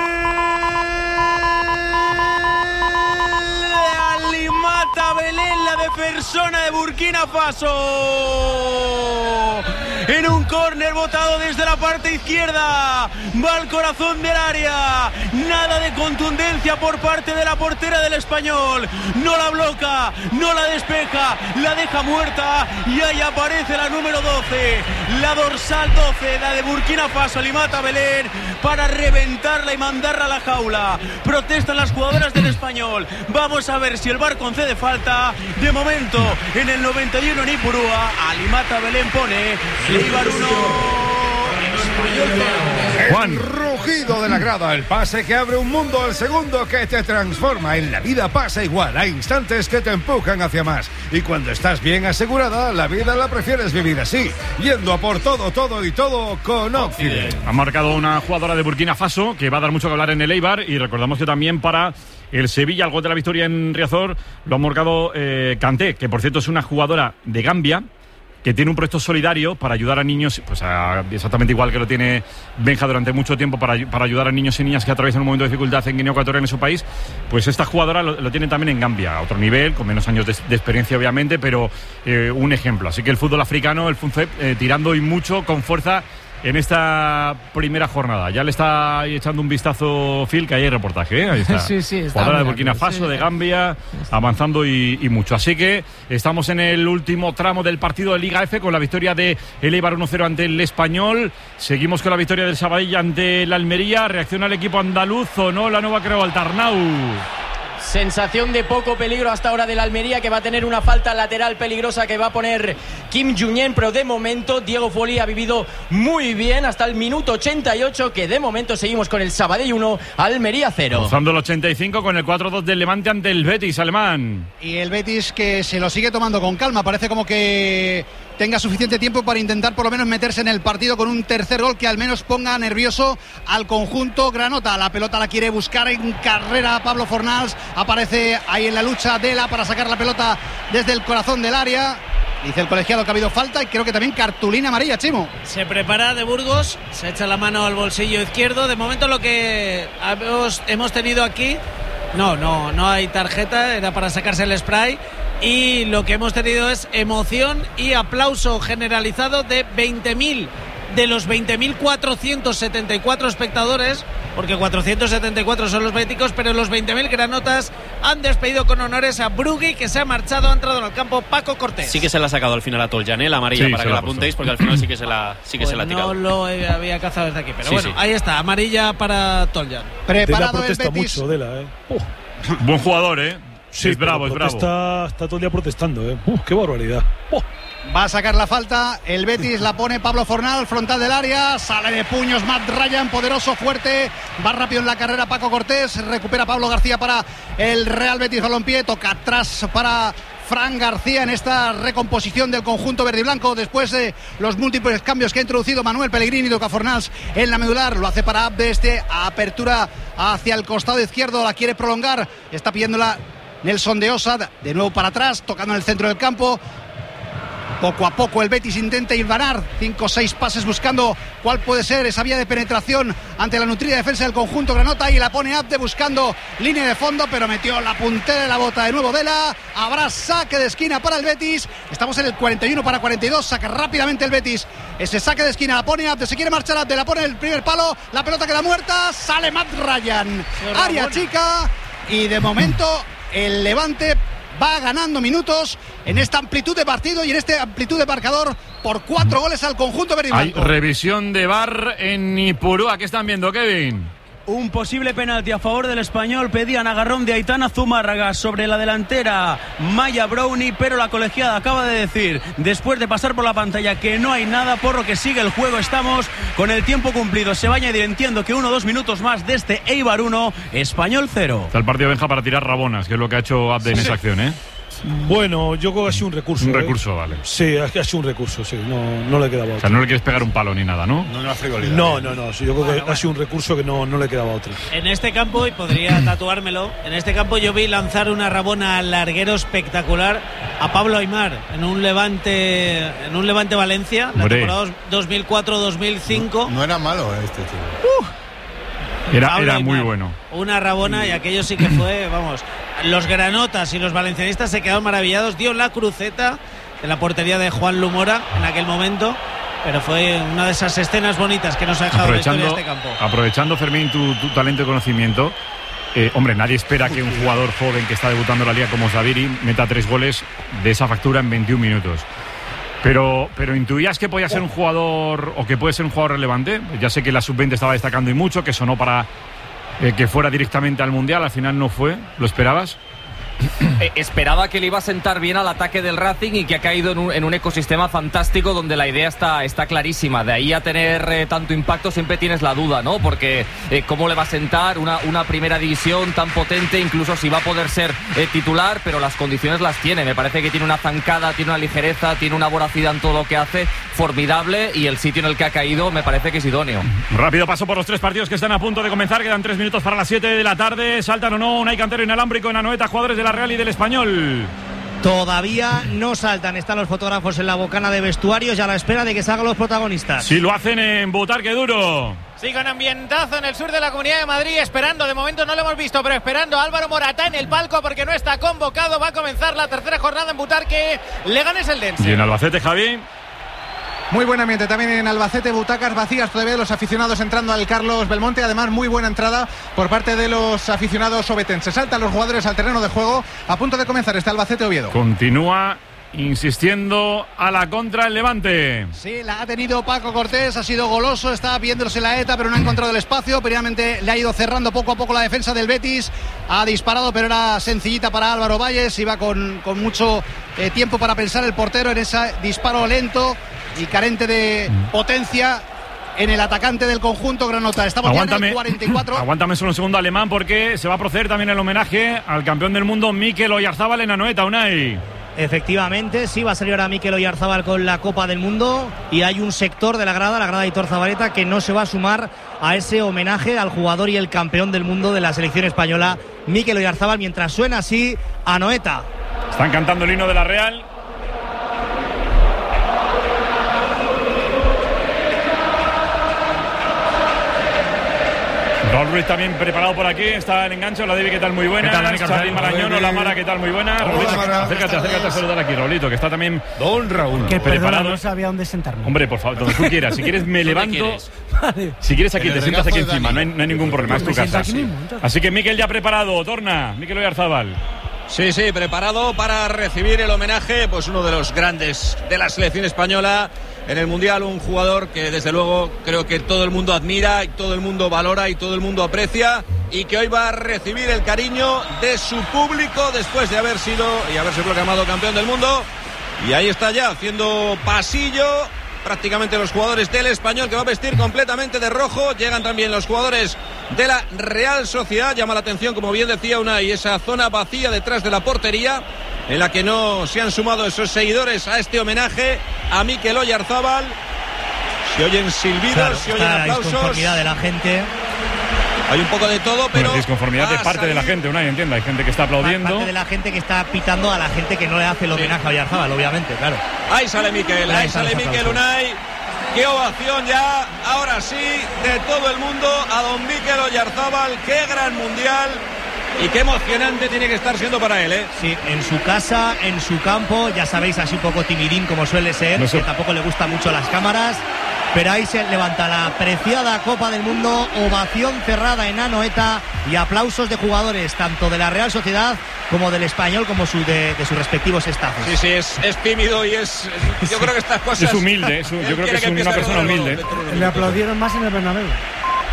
de Alimata Belén, la defensora de Burkina Faso. En un córner botado desde la parte izquierda, va al corazón del área, nada de contundencia por parte de la portera del Español, no la bloca, no la despeja, la deja muerta y ahí aparece la número 12, la dorsal 12, la de Burkina Faso, Alimata Belén, para reventarla y mandarla a la jaula. Protestan las jugadoras del Español, vamos a ver si el VAR concede falta. De momento, en el 91 en Ipurúa, Alimata Belén pone Leibar 1, Español 0. Juan. Rugido de la grada, el pase que abre un mundo al segundo que te transforma. En la vida pasa igual, hay instantes que te empujan hacia más. Y cuando estás bien asegurada, la vida la prefieres vivir así, yendo a por todo, todo y todo con Occident. Ha marcado una jugadora de Burkina Faso que va a dar mucho que hablar en el Eibar, y recordamos que también para el Sevilla, el gol de la victoria en Riazor, lo ha marcado Kanté, que por cierto es una jugadora de Gambia, que tiene un proyecto solidario para ayudar a niños, pues exactamente igual que lo tiene Benja durante mucho tiempo, para ayudar a niños y niñas que atraviesan un momento de dificultad en Guinea Ecuatorial, en su país. Pues esta jugadora lo tiene también en Gambia, a otro nivel, con menos años de experiencia obviamente, pero un ejemplo. Así que el fútbol africano, el FUNFEP, tirando y mucho, con fuerza en esta primera jornada. Ya le está echando un vistazo Phil, que ahí hay reportaje, Ahí está. Sí, está Jugadora de mirando, Burkina Faso, sí. de Gambia, avanzando y mucho. Así que estamos en el último tramo del partido de Liga F, con la victoria de el Eibar 1-0 ante el Español. Seguimos con la victoria del Sabadell ante el Almería. Reacciona el equipo andaluz, o no, la nueva creo al Tarnau. Sensación de poco peligro hasta ahora del Almería, que va a tener una falta lateral peligrosa que va a poner Kim Junyent, pero de momento Diego Foley ha vivido muy bien hasta el minuto 88, que de momento seguimos con el Sabadell 1, Almería 0. Rozando el 85 con el 4-2 del Levante ante el Betis, alemán. Y el Betis, que se lo sigue tomando con calma, parece como que tenga suficiente tiempo para intentar por lo menos meterse en el partido con un tercer gol que al menos ponga nervioso al conjunto granota. La pelota la quiere buscar en carrera Pablo Fornals, aparece ahí en la lucha Dela para sacar la pelota desde el corazón del área. Dice el colegiado que ha habido falta y creo que también cartulina amarilla, Chimo. Se prepara de Burgos, se echa la mano al bolsillo izquierdo. De momento lo que hemos tenido aquí, no hay tarjeta, era para sacarse el spray. Y lo que hemos tenido es emoción y aplauso generalizado de 20.000 de los 20.474 espectadores, porque 474 son los béticos, pero los 20.000 granotas han despedido con honores a Brugui, que se ha marchado. Ha entrado en el campo Paco Cortés. Sí que se la ha sacado al final a Toljan, la amarilla, Sí, para se que la la ha apuntéis, porque al final sí que se la ha tirado. No lo había cazado desde aquí, pero Sí, bueno, sí. ahí está, amarilla para Toljan. Preparado Dela el protesta Betis. mucho, Dela, Buen jugador, Sí, es bravo, es bravo. Está todo el día protestando, qué barbaridad. Va a sacar la falta, el Betis la pone Pablo Fornal, frontal del área, sale de puños Matt Ryan, poderoso, fuerte, va rápido en la carrera Paco Cortés, recupera Pablo García para el Real Betis Balompié, toca atrás para Fran García en esta recomposición del conjunto verde y blanco después de los múltiples cambios que ha introducido Manuel Pellegrini. Toca Fornals en la medular, lo hace para Abde, apertura hacia el costado izquierdo, la quiere prolongar, está pidiéndola Nelson de Osa, de nuevo para atrás, tocando en el centro del campo. Poco a poco el Betis intenta hilvanar 5 o 6 pases buscando cuál puede ser esa vía de penetración ante la nutrida defensa del conjunto granota, y la pone Abde buscando línea de fondo, pero metió la puntera de la bota de nuevo Dela. Habrá saque de esquina para el Betis. Estamos en el 41 para 42. Saca rápidamente el Betis ese saque de esquina, la pone Abde, se quiere marchar Abde, la pone en el primer palo, la pelota queda muerta, sale Matt Ryan, área chica, y de momento el Levante va ganando minutos en esta amplitud de partido y en esta amplitud de marcador por 4 goles al conjunto verde y Hay blanco. revisión de VAR en Ipurúa. ¿Qué están viendo, Kevin? Un posible penalti a favor del Español. Pedían agarrón de Aitana Zumárraga sobre la delantera Maya Brownie, pero la colegiada acaba de decir, después de pasar por la pantalla, que no hay nada, por lo que sigue el juego. Estamos con el tiempo cumplido. Se va a añadir, entiendo que 1 o 2 minutos más de este Eibar 1, Español 0. Está el partido, Benja, para tirar rabonas, que es lo que ha hecho Abde en esa acción, ¿eh? Bueno, yo creo que ha sido un recurso. Un recurso, vale. Sí, ha sido un recurso, sí. No le quedaba otro. O sea, no le quieres pegar un palo ni nada, ¿no? No, una frivolidad. No. Sí, yo creo que ha sido un recurso que no le quedaba otro. En este campo, y podría tatuármelo, en este campo yo vi lanzar una rabona al larguero espectacular a Pablo Aimar en un Levante Valencia, la temporada 2004-2005. No era malo este tío. Era muy bueno. Una rabona, y aquello sí que fue, vamos, los granotas y los valencianistas se quedaron maravillados. Dio la cruceta en la portería de Juan Lumora en aquel momento, pero fue una de esas escenas bonitas que nos ha dejado la historia de este campo. Aprovechando, Fermín, tu talento y conocimiento, hombre, nadie espera que un jugador joven que está debutando en la Liga como Zaviri meta 3 goles de esa factura en 21 minutos. Pero intuías que podía ser un jugador, o que puede ser un jugador relevante. Ya sé que la sub-20 estaba destacando y mucho, que sonó para que fuera directamente al Mundial. Al final no fue. ¿Lo esperabas? Esperaba que le iba a sentar bien al ataque del Racing y que ha caído en un ecosistema fantástico donde la idea está clarísima. De ahí a tener tanto impacto siempre tienes la duda, ¿no? Porque cómo le va a sentar una primera división tan potente, incluso si va a poder ser titular, pero las condiciones las tiene. Me parece que tiene una zancada, tiene una ligereza, tiene una voracidad en todo lo que hace formidable, y el sitio en el que ha caído me parece que es idóneo. Rápido paso por los 3 partidos que están a punto de comenzar. Quedan 3 minutos para las 7 de la tarde. Saltan o no Unai Cantero inalámbrico en Anoeta, jugadores de la Real y del Español. Todavía no saltan, están los fotógrafos en la bocana de vestuarios y a la espera de que salgan los protagonistas. Si lo hacen en Butarque Duro. Sí, con ambientazo en el sur de la Comunidad de Madrid, esperando, de momento no lo hemos visto, pero esperando a Álvaro Morata en el palco porque no está convocado. Va a comenzar la tercera jornada en Butarque. Leganés Eldense. Y en Albacete, Javi. Muy buen ambiente también en Albacete, butacas vacías todavía, los aficionados entrando al Carlos Belmonte. Además, muy buena entrada por parte de los aficionados obetenses. Saltan los jugadores al terreno de juego. A punto de comenzar este Albacete-Oviedo. Continúa insistiendo a la contra el Levante. Sí, la ha tenido Paco Cortés, ha sido goloso, está viéndose la ETA, pero no ha encontrado el espacio. Previamente le ha ido cerrando poco a poco la defensa del Betis. Ha disparado, pero era sencillita para Álvaro Valles. Iba con mucho tiempo para pensar el portero en ese disparo lento y carente de potencia en el atacante del conjunto granota. Estamos ya en el 44. Aguántame solo un segundo, Alemán, porque se va a proceder también el homenaje al campeón del mundo Mikel Oyarzábal en Anoeta, Unai. Efectivamente, sí, va a salir ahora Mikel Oyarzábal con la Copa del Mundo, y hay un sector de la grada de Aitor Zabaleta, que no se va a sumar a ese homenaje al jugador y el campeón del mundo de la selección española, Mikel Oyarzábal, mientras suena así Anoeta. Están cantando el himno de la Real. Raúl Ruiz también preparado por aquí, está el enganche. Hola, David, ¿qué tal? Muy buena. ¿Qué tal, Charly Marañón, hola, Mara, ¿qué tal? Muy buena. Raulito, acércate a saludar aquí, Raulito, que está también Don Raúl. Que preparado. perdona, no sabía dónde sentarme. Hombre, por favor, donde tú quieras. Si quieres me levanto. Vale. Si quieres aquí, En te el sientas aquí regazo de encima, no Dani. hay ningún problema, es tu Me siento casa. aquí mismo, entonces. Así que Mikel ya preparado, torna, Mikel Oyarzábal. Sí, preparado para recibir el homenaje, pues uno de los grandes de la selección española en el Mundial, un jugador que desde luego creo que todo el mundo admira y todo el mundo valora y todo el mundo aprecia, y que hoy va a recibir el cariño de su público después de haber sido y haberse proclamado campeón del mundo. Y ahí está ya haciendo pasillo prácticamente los jugadores del Español, que va a vestir completamente de rojo. Llegan también los jugadores de la Real Sociedad. Llama la atención, como bien decía Unai, esa zona vacía detrás de la portería, en la que no se han sumado esos seguidores a este homenaje a Mikel Oyarzábal. Se oyen silbidos, Claro, se oyen está aplausos. la disconformidad de la gente. Hay un poco de todo, pero Bueno, disconformidad de va a parte de la salir. gente, Unai, entienda. Hay gente que está aplaudiendo. Parte de la gente que está pitando a la gente que no le hace el homenaje a Oyarzábal, obviamente, claro. Ahí sale Mikel, ahí sale Mikel Unai. Qué ovación ya, ahora sí, de todo el mundo a don Mikel Oyarzábal. Qué gran mundial y qué emocionante tiene que estar siendo para él, ¿eh? Sí, en su casa, en su campo, ya sabéis, así un poco timidín como suele ser, No sé. que tampoco le gustan mucho las cámaras, pero ahí se levanta la preciada Copa del Mundo, ovación cerrada en Anoeta y aplausos de jugadores tanto de la Real Sociedad como del Español, como de sus respectivos staffs. Sí, es tímido y es yo creo que estas cosas Es humilde, yo creo que es una persona humilde. Le aplaudieron más en el Bernabéu.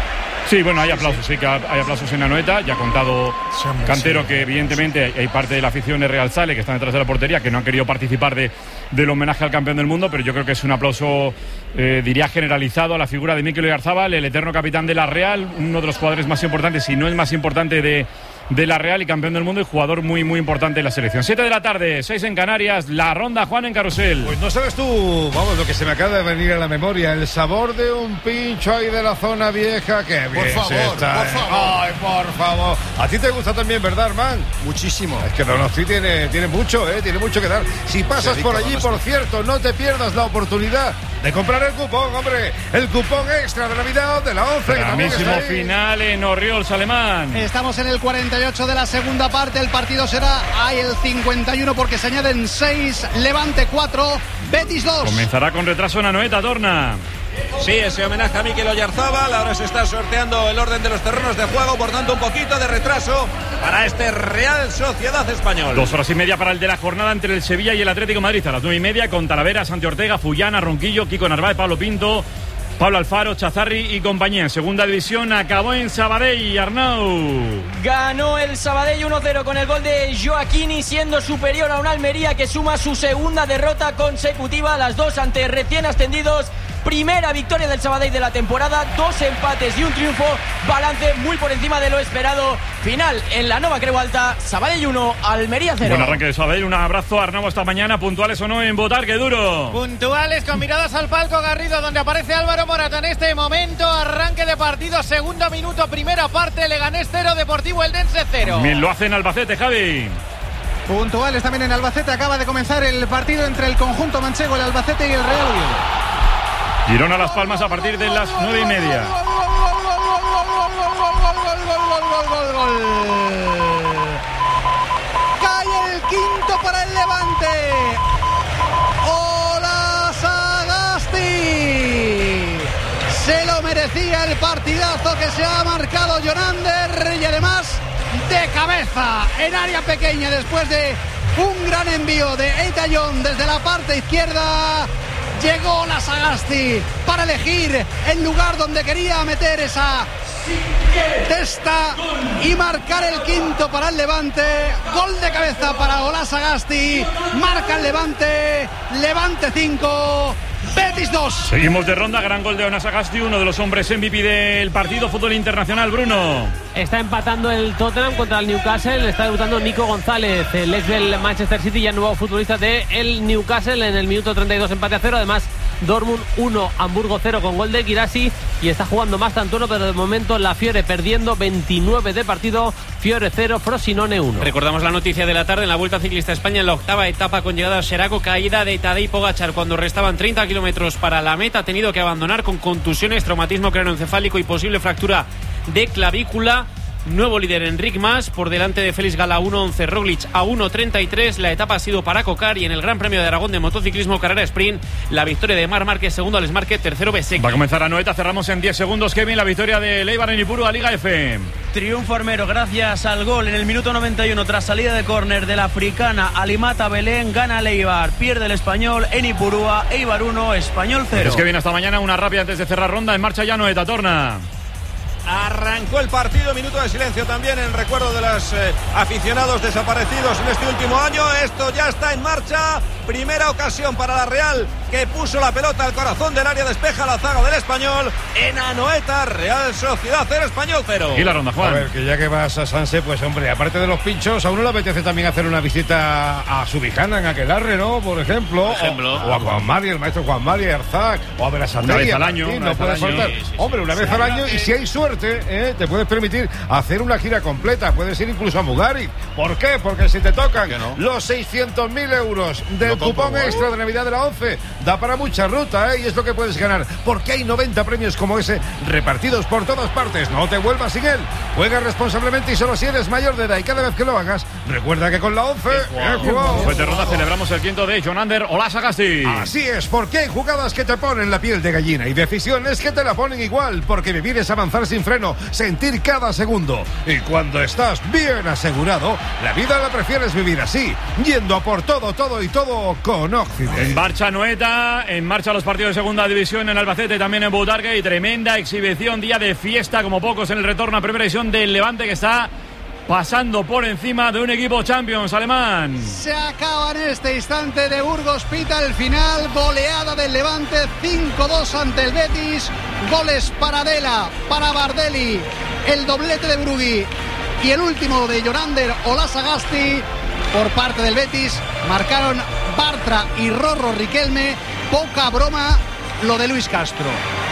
Sí, bueno, hay aplausos, sí que hay aplausos en Anoeta. Ya ha contado Cantero que evidentemente hay parte de la afición de Real Sale que están detrás de la portería, que no han querido participar del homenaje al campeón del mundo, pero yo creo que es un aplauso, diría, generalizado a la figura de Mikel Oyarzabal, el eterno capitán de la Real, uno de los jugadores más importantes, si no el más importante de la Real y campeón del mundo y jugador muy muy importante en la selección. 7 de la tarde, 6 en Canarias, la ronda Juan en Carrusel. Pues no sabes tú, vamos, lo que se me acaba de venir a la memoria, el sabor de un pincho ahí de la zona vieja, que bien por favor, está, por favor. Ay, por favor. A ti te gusta también, ¿verdad, Armán? Muchísimo. Es que Donosti tiene mucho, tiene mucho que dar. Si pasas por allí, por cierto, no te pierdas la oportunidad de comprar el cupón, hombre, el cupón extra de Navidad de la 11. Mismísimo final en Orriols, Alemán. Estamos en el 48 de la segunda parte. El partido será el 51 porque se añaden 6. Levante 4, Betis 2. Comenzará con retraso en Anoeta, Torna. Sí, ese homenaje a Mikel Oyarzabal. Ahora se está sorteando el orden de los terrenos de juego, por tanto un poquito de retraso para este Real Sociedad Español. 2 horas y media para el de la jornada entre el Sevilla y el Atlético de Madrid. A las 9:30 con Talavera, Santi Ortega, Fullana, Ronquillo, Kiko Narváez, Pablo Pinto, Pablo Alfaro, Chazarri y compañía. En segunda división acabó en Sabadell, Arnau. Ganó el Sabadell 1-0 con el gol de Joaquini, siendo superior a un Almería que suma su segunda derrota consecutiva, las dos ante recién ascendidos. Primera victoria del Sabadell de la temporada, 2 empates y un triunfo, balance muy por encima de lo esperado. Final en la Nova Creu Alta, Sabadell 1, Almería 0. Buen arranque de Sabadell, un abrazo, Arnau, hasta mañana. Puntuales o no en Botarque, Duro. Puntuales con miradas al palco Garrido, donde aparece Álvaro Morata en este momento. Arranque de partido, segundo minuto, primera parte, Leganés 0, Deportivo Eldense 0. También lo hace en Albacete, Javi. Puntuales también en Albacete, acaba de comenzar el partido entre el conjunto manchego, el Albacete y el Real Oviedo. Girona Las Palmas a partir de las 9:30. Cae el quinto para el Levante. ¡Hola, Sagasti! Se lo merecía el partidazo que se ha marcado Jonander, y además de cabeza en área pequeña después de un gran envío de Eitayón desde la parte izquierda. Llegó la Sagasti para elegir el lugar donde quería meter esa testa y marcar el quinto para el Levante. Gol de cabeza para Ola Sagasti. Marca el Levante. Levante 5, Betis 2. Seguimos de ronda, gran gol de Ola Sagasti, uno de los hombres MVP del partido fútbol internacional, Bruno. Está empatando el Tottenham contra el Newcastle. Está debutando Nico González, el ex del Manchester City y el nuevo futbolista del Newcastle. En el minuto 32 empate a 0. Además, Dortmund 1, Hamburgo 0 con gol de Guirassy. Y está jugando más Tantuono, pero de momento la Fiore perdiendo 29 de partido. Fiore 0, Frosinone 1. Recordamos la noticia de la tarde en la Vuelta Ciclista a España en la octava etapa con llegada a Xeraco, caída de Tadej Pogačar cuando restaban 30 kilómetros para la meta. Ha tenido que abandonar con contusiones, traumatismo craneoencefálico y posible fractura de clavícula. Nuevo líder Enric Mas, por delante de Félix Gala 1:11, Roglic a 1:33. La etapa ha sido para Cocar y en el Gran Premio de Aragón de motociclismo carrera sprint, la victoria de Marc Márquez, segundo Alex Márquez, tercero Besek. Va a comenzar Anoeta, cerramos en 10 segundos, Kevin, la victoria de Eibar en Ipurúa, Liga F. Triunfo armero gracias al gol en el minuto 91 tras salida de córner de la africana Alimata Belén. Gana el Eibar, pierde el Español en Ipurúa. Eibar 1, Español 0. Es que viene hasta mañana, una rápida antes de cerrar ronda. En marcha ya Anoeta, Torna. Arrancó el partido, minuto de silencio también en recuerdo de los aficionados desaparecidos en este último año. Esto ya está en marcha. Primera ocasión para la Real, que puso la pelota al corazón del área, despeja la zaga del Español. En Anoeta, Real Sociedad 0, Español 0. Y la ronda, Juan. A ver, que ya que vas a Sanse, pues hombre, aparte de los pinchos, a uno le apetece también hacer una visita a Subijana en Aquelarre, ¿no? Por ejemplo. O a Juan Mari, el maestro Juan Mari, Arzak, o a Berasategui. Una vez al año. No puede faltar. Hombre, una vez al año, y si hay suerte, te puedes permitir hacer una gira completa. Puedes ir incluso a Mugaritz. ¿Por qué? Porque si te tocan los 600.000 euros del cupón extra de Navidad de la 11, da para mucha ruta, y es lo que puedes ganar, porque hay 90 premios como ese repartidos por todas partes. No te vuelvas sin él. Juega responsablemente y solo si eres mayor de edad, y cada vez que lo hagas, recuerda que con la 11 Después de ronda celebramos el quinto de Jonander Ola Sagasti. Así es, porque hay jugadas que te ponen la piel de gallina y decisiones que te la ponen igual, porque vivir es avanzar sin freno, sentir cada segundo. Y cuando estás bien asegurado, la vida la prefieres vivir así, yendo a por todo, todo y todo con Occident. En marcha Anoeta, Anoeta, en marcha los partidos de segunda división en Albacete, también en Butarque, y tremenda exhibición, día de fiesta como pocos en el retorno a primera división del Levante, que está pasando por encima de un equipo Champions alemán. Se acaba en este instante de Burgos, pita el final, goleada del Levante, 5-2 ante el Betis, goles para Dela, para Bardelli, el doblete de Brugui y el último de Jorander Olasagasti. Por parte del Betis marcaron Bartra y Rorro Riquelme. Poca broma lo de Luis Castro.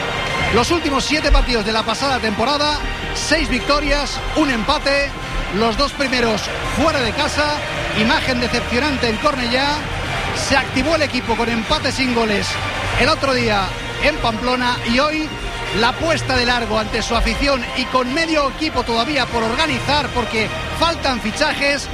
Los últimos 7 partidos de la pasada temporada, 6 victorias, 1 empate, los 2 primeros fuera de casa. Imagen decepcionante en Cornellá. Se activó el equipo con empate sin goles el otro día en Pamplona, y hoy la puesta de largo ante su afición y con medio equipo todavía por organizar porque faltan fichajes.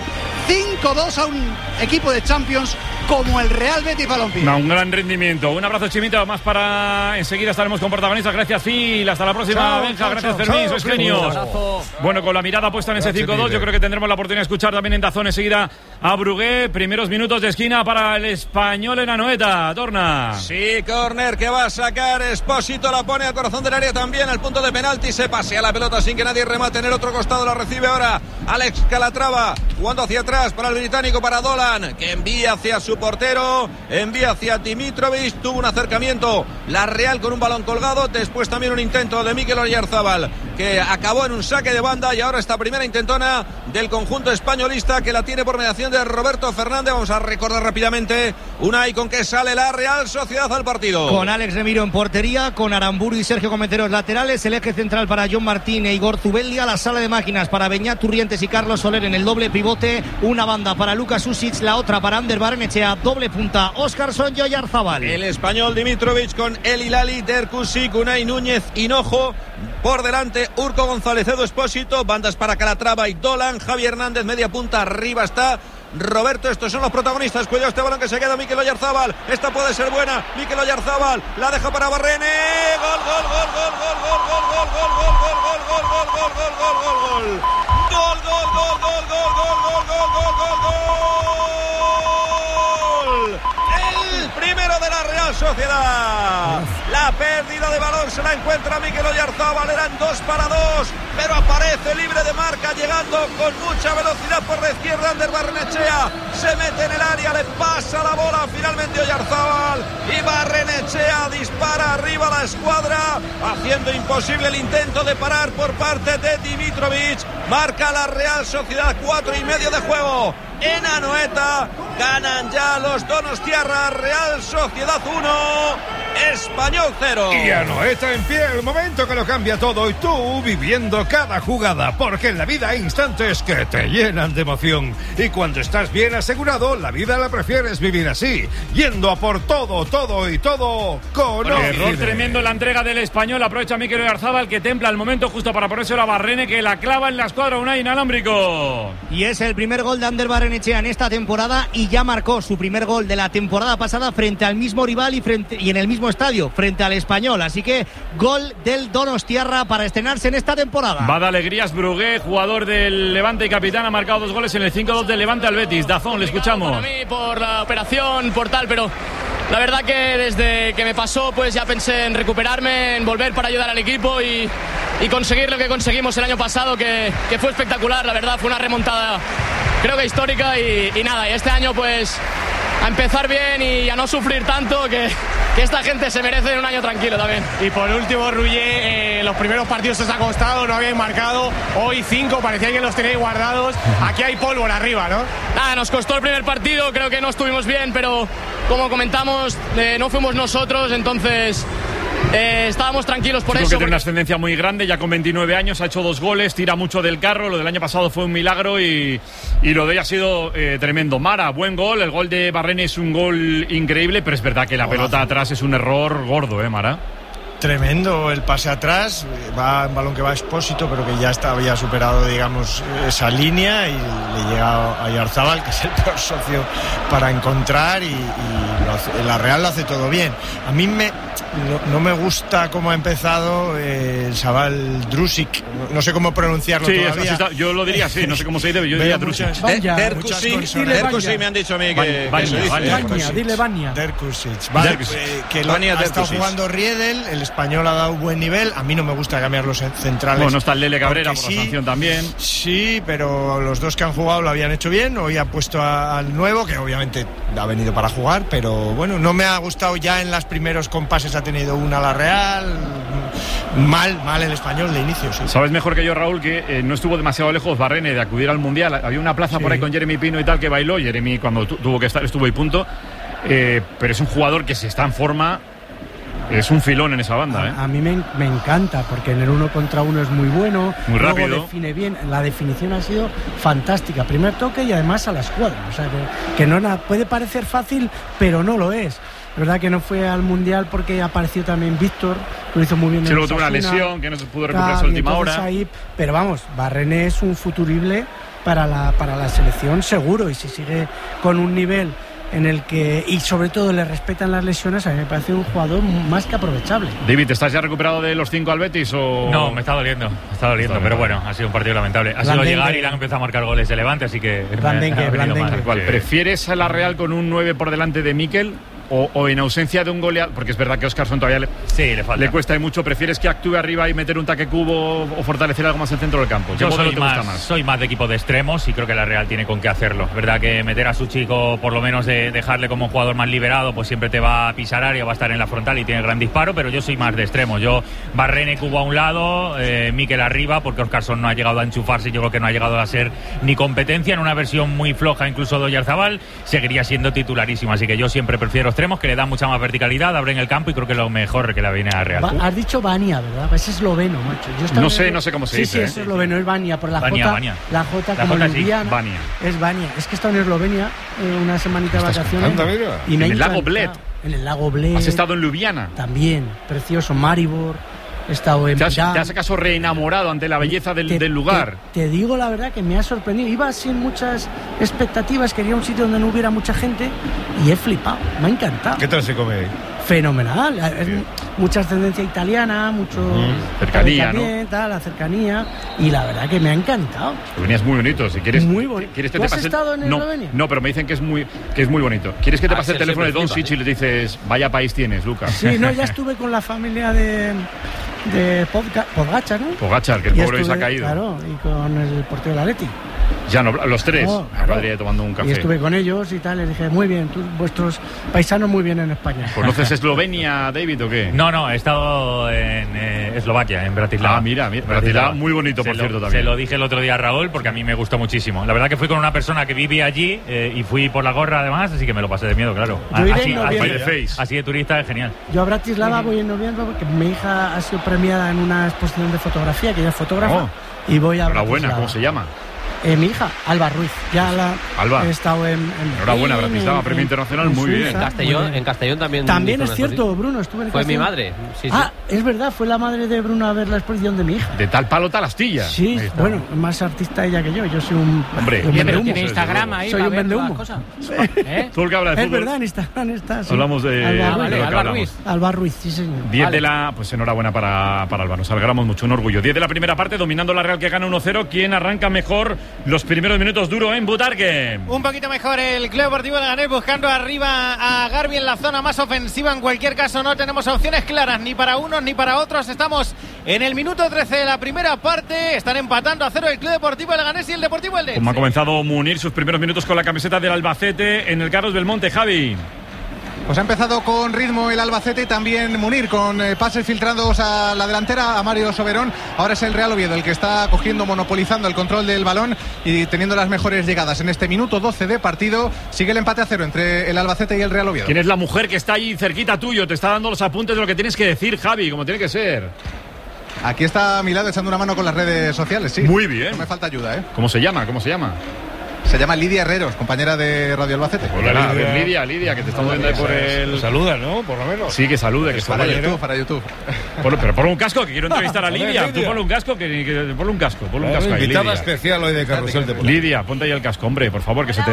5-2 a un equipo de Champions como el Real Betis Balompié. Un gran rendimiento. Un abrazo, Chimito. Más para enseguida estaremos con protagonistas. Gracias, Phil. Hasta la próxima, chao, Benja. chao, Gracias, chao, Fermín. chao, Sois genio. Bueno, con la mirada puesta en ese 5-2, yo creo que tendremos la oportunidad de escuchar también en Dazón enseguida a Brugué. Primeros minutos de esquina para el Español en Anoeta. Torna. Sí, córner que va a sacar Espósito, la pone al corazón del área también, al punto de penalti. Se pasea la pelota sin que nadie remate en el otro costado. La recibe ahora Alex Calatrava, jugando hacia atrás para el británico, para Dolan, que envía hacia su portero, envía hacia Dimitrovic. Tuvo un acercamiento la Real con un balón colgado, después también un intento de Mikel Oyarzabal que acabó en un saque de banda, y ahora esta primera intentona del conjunto españolista, que la tiene por mediación de Roberto Fernández. Vamos a recordar rápidamente Unai con que sale la Real Sociedad al partido. Con Alex Remiro en portería, con Aramburu y Sergio Comenteros laterales, el eje central para John Martín e Igor Zubeldia, la sala de máquinas para Beñat Turrientes y Carlos Soler en el doble pivote, una banda para Lucas Usic, la otra para Ander Barrenechea, doble punta Óscarson y Oyarzabal. El español Dimitrovic con El Hilali, Derkusik, Unai Núñez, Hinojo. Por delante, Urco González, Edu Espósito, bandas para Calatrava y Dolan, Javi Hernández, media punta, arriba está Roberto. Estos son los protagonistas. Cuidado este balón que se queda Mikel Oyarzabal. Esta puede ser buena. Mikel Oyarzabal la deja para Barrene. Gol, gol, gol, gol, gol, gol, gol, gol, gol, gol, gol, gol, gol, gol, gol, gol, gol, gol, gol. Gol, gol, gol, gol, gol, gol, gol, gol, gol, gol, gol. El primero de la Real Sociedad. La pérdida de balón se la encuentra Mikel Oyarzabal. Eran 2 para 2, pero aparece libre de marca, llegando con mucha velocidad por la izquierda. Ander Barrenechea se mete en el área, le pasa la bola finalmente Oyarzabal, y Barrenechea dispara arriba a la escuadra, haciendo imposible el intento de parar por parte de Dimitrovic. Marca la Real Sociedad, 4:30 de juego en Anoeta. Ganan ya los donostiarras. Real Sociedad 1, Español 0. Y Anoeta en pie, el momento que lo cambia todo, y tú viviendo cada jugada, porque en la vida hay instantes que te llenan de emoción, y cuando estás bien asegurado, la vida la prefieres vivir así, yendo a por todo, todo y todo con error tremendo en la entrega del Español. Aprovecha Mikel Oyarzabal, que templa el momento justo para ponerse a Barrene, que la clava en la escuadra. Unai inalámbrico. Y es el primer gol de Ander Barrenechea en esta temporada, y ya marcó su primer gol de la temporada pasada frente al mismo rival y en el mismo estadio, frente al Español. Así que gol del donostiarra para estrenarse en esta temporada. Va de alegrías Brugué, jugador del Levante y capitán, ha marcado 2 goles en el 5-2 del Levante al Betis. Dazón, le escuchamos. Para mí, por la operación, por tal, pero la verdad que desde que me pasó, pues ya pensé en recuperarme, en volver para ayudar al equipo y conseguir lo que conseguimos el año pasado, que fue espectacular. La verdad, fue una remontada, creo que histórica, y nada, y este año pues a empezar bien y a no sufrir tanto, que esta gente se merece un año tranquilo también. Y por último, Rullé, los primeros partidos os ha costado, no habéis marcado, hoy 5, parecía que los tenéis guardados, aquí hay pólvora arriba, ¿no? Nada, nos costó el primer partido, creo que no estuvimos bien, pero como comentamos, no fuimos nosotros, entonces estábamos tranquilos por Chico eso. Que tiene una ascendencia muy grande, ya con 29 años, ha hecho 2 goles, tira mucho del carro. Lo del año pasado fue un milagro y lo de ella ha sido tremendo. Mara, buen gol, el gol de Barrene es un gol increíble, pero es verdad que la pelota atrás es un error gordo, Mara. Tremendo el pase atrás, va un balón que va a Espósito, pero que ya había superado, digamos, esa línea, y le llega a Oyarzabal, que es el peor socio para encontrar, y lo la Real lo hace todo bien. A mí no me gusta cómo ha empezado el chaval Drusic, no sé cómo pronunciarlo todavía. Yo lo diría así, no sé cómo se dice, yo diría Drusic. Derkusic me han dicho a mí que dile Bania. Derkusic, vale, que lo ha estado jugando Riedel, el español ha dado buen nivel. A mí no me gusta cambiar los centrales. Bueno, no está el Lele Cabrera por la sanción también. Sí, pero los dos que han jugado lo habían hecho bien. Hoy ha puesto al nuevo, que obviamente ha venido para jugar, pero bueno, no me ha gustado ya en los primeros compases, ha tenido una la Real. Mal el español de inicio, sí. Sabes mejor que yo, Raúl, que no estuvo demasiado lejos Barrene de acudir al Mundial. Había una plaza por ahí con Jeremy Pino y tal que bailó. Jeremy, cuando tuvo que estar, estuvo y punto. Pero es un jugador que si está en forma, es un filón en esa banda. A mí me encanta, porque en el 1 contra 1 es muy bueno, muy rápido, luego define bien, la definición ha sido fantástica, primer toque y además a la escuadra, o sea que no puede parecer fácil, pero no lo es. Verdad que no fue al Mundial porque apareció también Víctor, lo hizo muy bien. Sí, luego tuvo una lesión que no se pudo recuperar a su última hora. Ahí, pero vamos, Barrene es un futurible para la selección seguro, y si sigue con un nivel en el que, y sobre todo le respetan las lesiones, a mí me parece un jugador más que aprovechable. David, ¿estás ya recuperado de los 5 al Betis o...? No, me está doliendo, pero bueno, ha sido un partido lamentable. Ha sido llegar y le han empezado a marcar goles de Levante, así que... ¿Prefieres a la Real con un 9 por delante de Mikel? O en ausencia de un goleador, porque es verdad que Óscarson todavía le cuesta y mucho, ¿prefieres que actúe arriba y meter un taque cubo o fortalecer algo más el centro del campo? Yo soy más de equipo de extremos y creo que la Real tiene con qué hacerlo. Es verdad que meter a su chico, por lo menos de dejarle como un jugador más liberado, pues siempre te va a pisar área, va a estar en la frontal y tiene gran disparo, pero yo soy más de extremos. Yo Barrene, Cubo a un lado, Mikel arriba, porque Óscarson no ha llegado a enchufarse, yo creo que no ha llegado a ser ni competencia en una versión muy floja, incluso de Oyarzabal, seguiría siendo titularísimo, así que yo siempre prefiero extremos, que le dan mucha más verticalidad, abren el campo y creo que es lo mejor que la viene a Real. Has dicho Bania, ¿verdad? Es esloveno, macho. No sé cómo se dice. Sí, es esloveno, es Bania, por la J. La J como Ljubljana. Bania. Es Bania. Es que he estado en Eslovenia una semanita de vacaciones. Y me en el lago Bled. En el lago Bled. ¿Has estado en Ljubljana? También, precioso. Maribor. He estado en ¿Te has acaso reenamorado ante la belleza del lugar? Te digo la verdad que me ha sorprendido. Iba sin muchas expectativas, quería un sitio donde no hubiera mucha gente y he flipado, me ha encantado. ¿Qué tal se come ahí? Fenomenal, es mucha ascendencia italiana, mucho cercanía, también, ¿no? La cercanía, y la verdad que me ha encantado. Eslovenia es muy bonito, si quieres. Muy bonito. ¿Tú has estado en Eslovenia? No, pero me dicen que es muy bonito. ¿Quieres que te pase el teléfono de Doncic y le dices, vaya país tienes, Lucas? Sí, no, ya estuve con la familia de Pogačar, ¿no? Pogačar, que el pobre se ha caído. Claro, y con el portero del Atleti. Ya no, los tres. Padre tomando un café. Y estuve con ellos y tal, les dije, muy bien, vuestros paisanos muy bien en España. ¿Conoces Eslovenia, David, o qué? No, he estado en Eslovaquia, en Bratislava. Ah, mira, Bratislava muy bonito, por cierto, también. Se lo dije el otro día a Raúl, porque a mí me gustó muchísimo. La verdad que fui con una persona que vivía allí y fui por la gorra además, así que me lo pasé de miedo, claro. Así de turista es genial. Yo a Bratislava voy en noviembre porque mi hija ha sido premiada en una exposición de fotografía, que ella es fotógrafa, y voy a Bratislava. Enhorabuena, ¿cómo se llama? Mi hija, Alba Ruiz. Alba. He estado en enhorabuena, Bratislava, premio internacional, muy bien. En Castellón también. También es cierto, Bruno, estuve en Fue Castellón. mi madre. Sí. Es verdad, fue la madre de Bruno a ver la exposición de mi hija. De tal palo, tal astilla. Sí, bueno, más artista ella que yo. Yo soy un. Hombre, tiene Instagram ahí. Soy un vendehumo. Todo el que habla de fútbol. Es verdad, en Instagram está. Sí. Hablamos de Alba Ruiz. Alba Ruiz, sí, señor. 10 de la. Pues enhorabuena para Alba. Nos alegramos mucho, un orgullo. 10 de la primera parte, dominando la Real, que gana 1-0. ¿Quién arranca mejor los primeros minutos? Duro en Butarque. Un poquito mejor el Club Deportivo Leganés, buscando arriba a Garbi en la zona más ofensiva. En cualquier caso, no tenemos opciones claras ni para unos ni para otros. Estamos en el minuto 13 de la primera parte. Están empatando a 0 el Club Deportivo Leganés y el Deportivo Eldense. Como ha comenzado Munir sus primeros minutos con la camiseta del Albacete en el Carlos Belmonte, Javi. Pues ha empezado con ritmo el Albacete y también Munir, con pases filtrados a la delantera, a Mario Soberón. Ahora es el Real Oviedo el que está monopolizando el control del balón y teniendo las mejores llegadas. En este minuto 12 de partido sigue el empate a 0 entre el Albacete y el Real Oviedo. ¿Quién es la mujer que está ahí cerquita tuyo? Te está dando los apuntes de lo que tienes que decir, Javi, como tiene que ser. Aquí está a mi lado echando una mano con las redes sociales, sí. Muy bien. No me falta ayuda, ¿eh? ¿Cómo se llama? Se llama Lidia Herreros, compañera de Radio Albacete. Hola, Lidia, que te estamos viendo ahí por el... Saluda, ¿no? Por lo menos. Sí, que salude, que para YouTube, para YouTube. Pero ponle un casco, que quiero entrevistar a Lidia. Tú ponle un casco, ponle un casco ahí, invitada Lidia. especial hoy de Carrusel Deportivo. Lidia, ponte ahí el casco, hombre, por favor, que Hola, buenas tardes.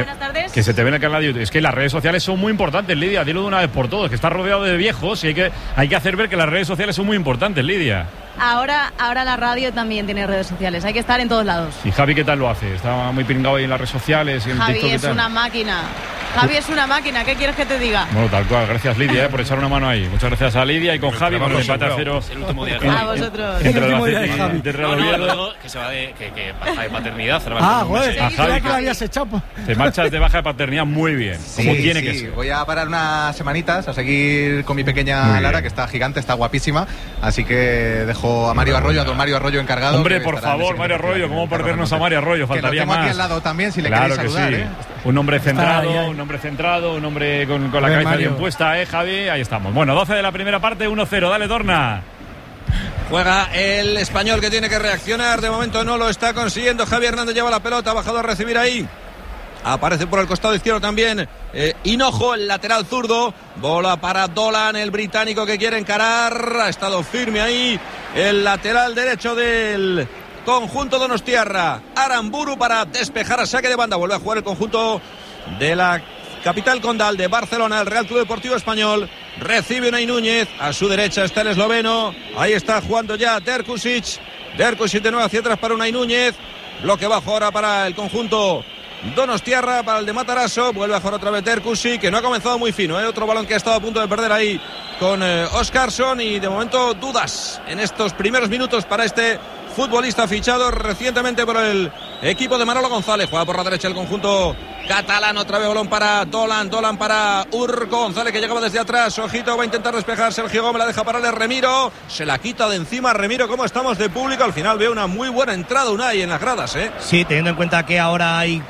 Que se te ve en el canal de YouTube. Es que las redes sociales son muy importantes, Lidia. Dilo de una vez por todas, que estás rodeado de viejos y hay que hacer ver que las redes sociales son muy importantes, Lidia. Ahora la radio también tiene redes sociales. Hay que estar en todos lados. ¿Y Javi qué tal lo hace? Está muy pringado ahí en las redes sociales y en Javi TikTok. es una máquina. Javi es una máquina. ¿Qué quieres que te diga? Bueno, tal cual. Gracias, Lidia, por echar una mano ahí. Muchas gracias a Lidia y con Javi con el empate a 0. Es el último día de Javi. A vosotros. Entre El último el día de Javi. Luego que se va que baja de paternidad. Joder, a Javi, que lo habías echado. te marchas de baja de paternidad muy bien, como tiene que ser. Voy a parar unas semanitas a seguir con mi pequeña Lara, que está gigante, está guapísima. Así que dejo a Mario Arroyo, a don Mario Arroyo encargado. Hombre, por favor, Mario Arroyo, ¿cómo perdernos a Mario Arroyo? Faltaría que lo tengo más. aquí al lado también, si le Claro queréis que saludar. sí. Un hombre centrado, un hombre con la cabeza bien puesta, Javi. Ahí estamos. Bueno, 12 de la primera parte, 1-0. Dale, Dorna. Juega el Español, que tiene que reaccionar. De momento no lo está consiguiendo. Javi Hernández lleva la pelota, ha bajado a recibir ahí. Aparece por el costado izquierdo también Hinojo, el lateral zurdo. Bola para Dolan, el británico que quiere encarar. Ha estado firme ahí el lateral derecho del conjunto donostiarra. Aramburu para despejar a saque de banda. Vuelve a jugar el conjunto de la capital condal de Barcelona, el Real Club Deportivo Español. Recibe Unai Núñez, a su derecha está el esloveno. Ahí está jugando ya Derkusic. Derkusic de nuevo hacia atrás para Unai Núñez. Bloque bajo ahora para el conjunto donostiarra, para el de Matarazzo. Vuelve a jugar otra vez Derkusic, que no ha comenzado muy fino, otro balón que ha estado a punto de perder ahí con Óscarsson, y de momento dudas en estos primeros minutos para este futbolista fichado recientemente por el equipo de Manolo González. Juega por la derecha el conjunto catalán, otra vez balón para Dolan para Urco. González, que llegaba desde atrás, ojito, va a intentar despejar Sergio Gómez, la deja pararle Remiro, se la quita de encima Remiro. ¿Cómo estamos de público? Al final veo una muy buena entrada Unai en las gradas, Sí, teniendo en cuenta que ahora hay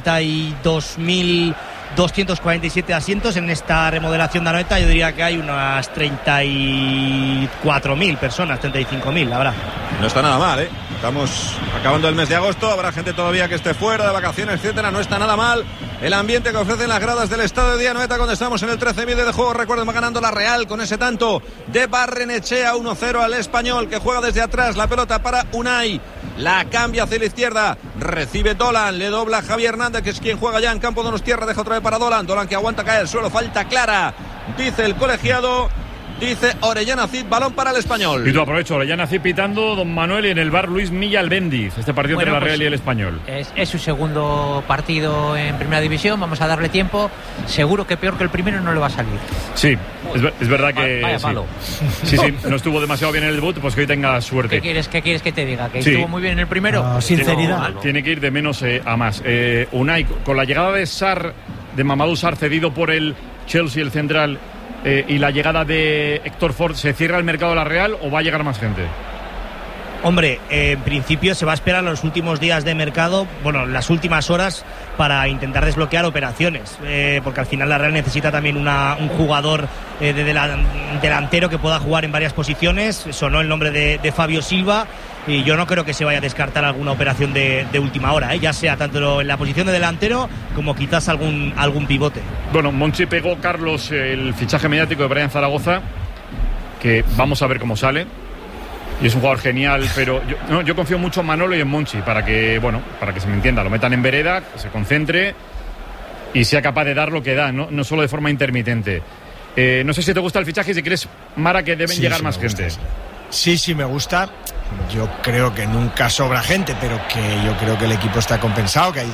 42.247 asientos en esta remodelación de Anoeta, yo diría que hay unas 34.000 personas, 35.000, la verdad. No está nada mal, Estamos acabando el mes de agosto, habrá gente todavía que esté fuera de vacaciones, etcétera. No está nada mal el ambiente que ofrecen las gradas del estadio de Anoeta cuando estamos en el 13 medio de juego. Recuerden, va ganando la Real con ese tanto de Barrenechea, 1-0 al Español, que juega desde atrás. La pelota para Unai, la cambia hacia la izquierda, recibe Dolan, le dobla Javi Hernández, que es quien juega ya en campo donostiarra, deja otra vez para Dolan, que aguanta, cae al suelo, falta clara, dice el colegiado. Dice Orellana Cid, balón para el Español. Y tú aprovecho, Orellana Cid pitando, don Manuel, y en el bar Luis Milla Albéndiz. Este partido entre la Real y el Español. Es su segundo partido en Primera División, vamos a darle tiempo. Seguro que peor que el primero no le va a salir. Sí, es verdad que vaya sí. palo. Sí, no estuvo demasiado bien en el debut, pues que hoy tenga suerte. ¿Qué quieres que te diga? ¿Que estuvo muy bien en el primero? Sinceridad. Tiene que ir de menos a más. Unai, con la llegada de Mamadou Sarr, cedido por el Chelsea, el central, y la llegada de Héctor Ford, ¿se cierra el mercado de la Real o va a llegar más gente? Hombre, en principio se va a esperar los últimos días de mercado, las últimas horas, para intentar desbloquear operaciones, porque al final la Real necesita también un jugador delantero que pueda jugar en varias posiciones. Sonó el nombre de Fabio Silva, y yo no creo que se vaya a descartar alguna operación de última hora, ya sea tanto en la posición de delantero como quizás algún pivote. Bueno, Monchi pegó, Carlos, el fichaje mediático de Brian Zaragoza, que vamos a ver cómo sale. Y es un jugador genial, pero yo confío mucho en Manolo y en Monchi para que se me entienda, lo metan en vereda, que se concentre y sea capaz de dar lo que da, no solo de forma intermitente. No sé si te gusta el fichaje y si crees, Mara, que deben llegar más gente. Sí, me gusta. Yo creo que nunca sobra gente, pero que yo creo que el equipo está compensado, que hay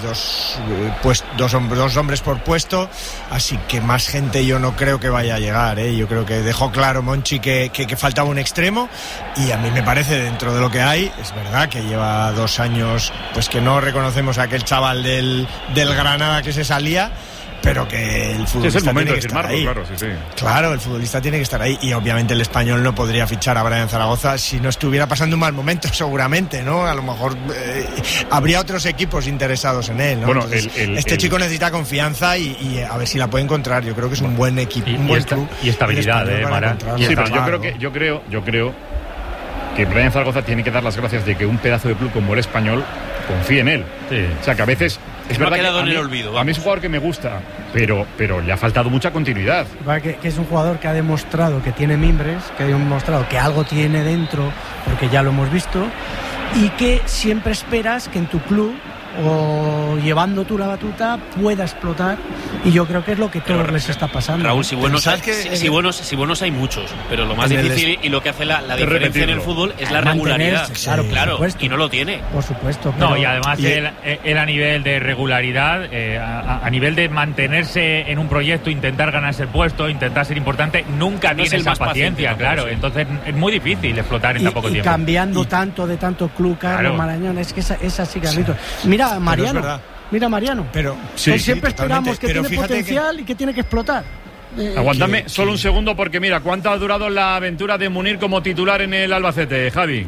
dos hombres por puesto, así que más gente yo no creo que vaya a llegar, Yo creo que dejó claro Monchi que faltaba un extremo, y a mí me parece, dentro de lo que hay, es verdad que lleva 2 años pues que no reconocemos a aquel chaval del Granada que se salía, pero que el futbolista tiene que estar ahí. Claro, el futbolista tiene que estar ahí, y obviamente el Español no podría fichar a Brian Zaragoza si no estuviera pasando un mal momento, seguramente, ¿no? A lo mejor habría otros equipos interesados en él, ¿no? Bueno, este chico necesita confianza y a ver si la puede encontrar. Yo creo que es un buen equipo, un buen club. Y estabilidad, Mara. Sí, pero yo creo que Brian Zaragoza tiene que dar las gracias de que un pedazo de club como el Español confíe en él. Sí. O sea, que a veces es verdad que en el olvido. A mí es un jugador que me gusta, pero le ha faltado mucha continuidad. Que es un jugador que ha demostrado que tiene mimbres, que ha demostrado que algo tiene dentro, porque ya lo hemos visto, y que siempre esperas que en tu club o llevando tú la batuta pueda explotar, y yo creo que es lo que todos les está pasando. Raúl, si buenos hay muchos, pero lo más difícil y lo que hace la diferencia en el fútbol es la regularidad. Claro, y no lo tiene. Por supuesto. No, y además él a nivel de regularidad, a nivel de mantenerse en un proyecto, intentar ganarse el puesto, intentar ser importante, nunca tiene esa paciencia, claro. Entonces es muy difícil explotar en tan poco tiempo. Cambiando tanto de tanto club, Carlos Marañón, es que es así, Carlitos. Mira, Mariano. Pero siempre esperamos que tiene potencial y que tiene que explotar. Aguántame solo un segundo, porque mira, ¿cuánto ha durado la aventura de Munir como titular en el Albacete, Javi?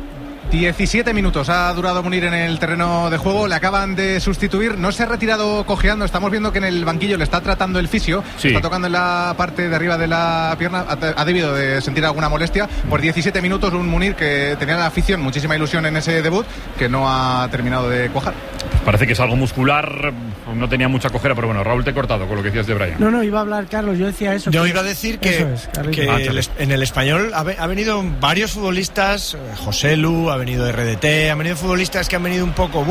17 minutos ha durado Munir en el terreno de juego, le acaban de sustituir, no se ha retirado cojeando, estamos viendo que en el banquillo le está tratando el fisio, está tocando en la parte de arriba de la pierna, ha debido de sentir alguna molestia. Por 17 minutos un Munir que tenía la afición, muchísima ilusión en ese debut, que no ha terminado de cuajar. Pues parece que es algo muscular, no tenía mucha cojera, pero bueno, Raúl, te he cortado con lo que decías de Brian. No, iba a hablar Carlos, yo decía eso. Yo iba a decir que en el Español ha venido varios futbolistas, José Lu, ha venido RDT, han venido futbolistas que han venido un poco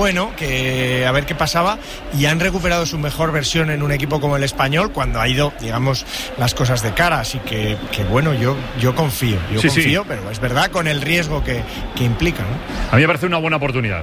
que a ver qué pasaba, y han recuperado su mejor versión en un equipo como el Español cuando ha ido, digamos, las cosas de cara. Así que bueno, yo confío, pero es verdad con el riesgo que implica, ¿no? A mí me parece una buena oportunidad,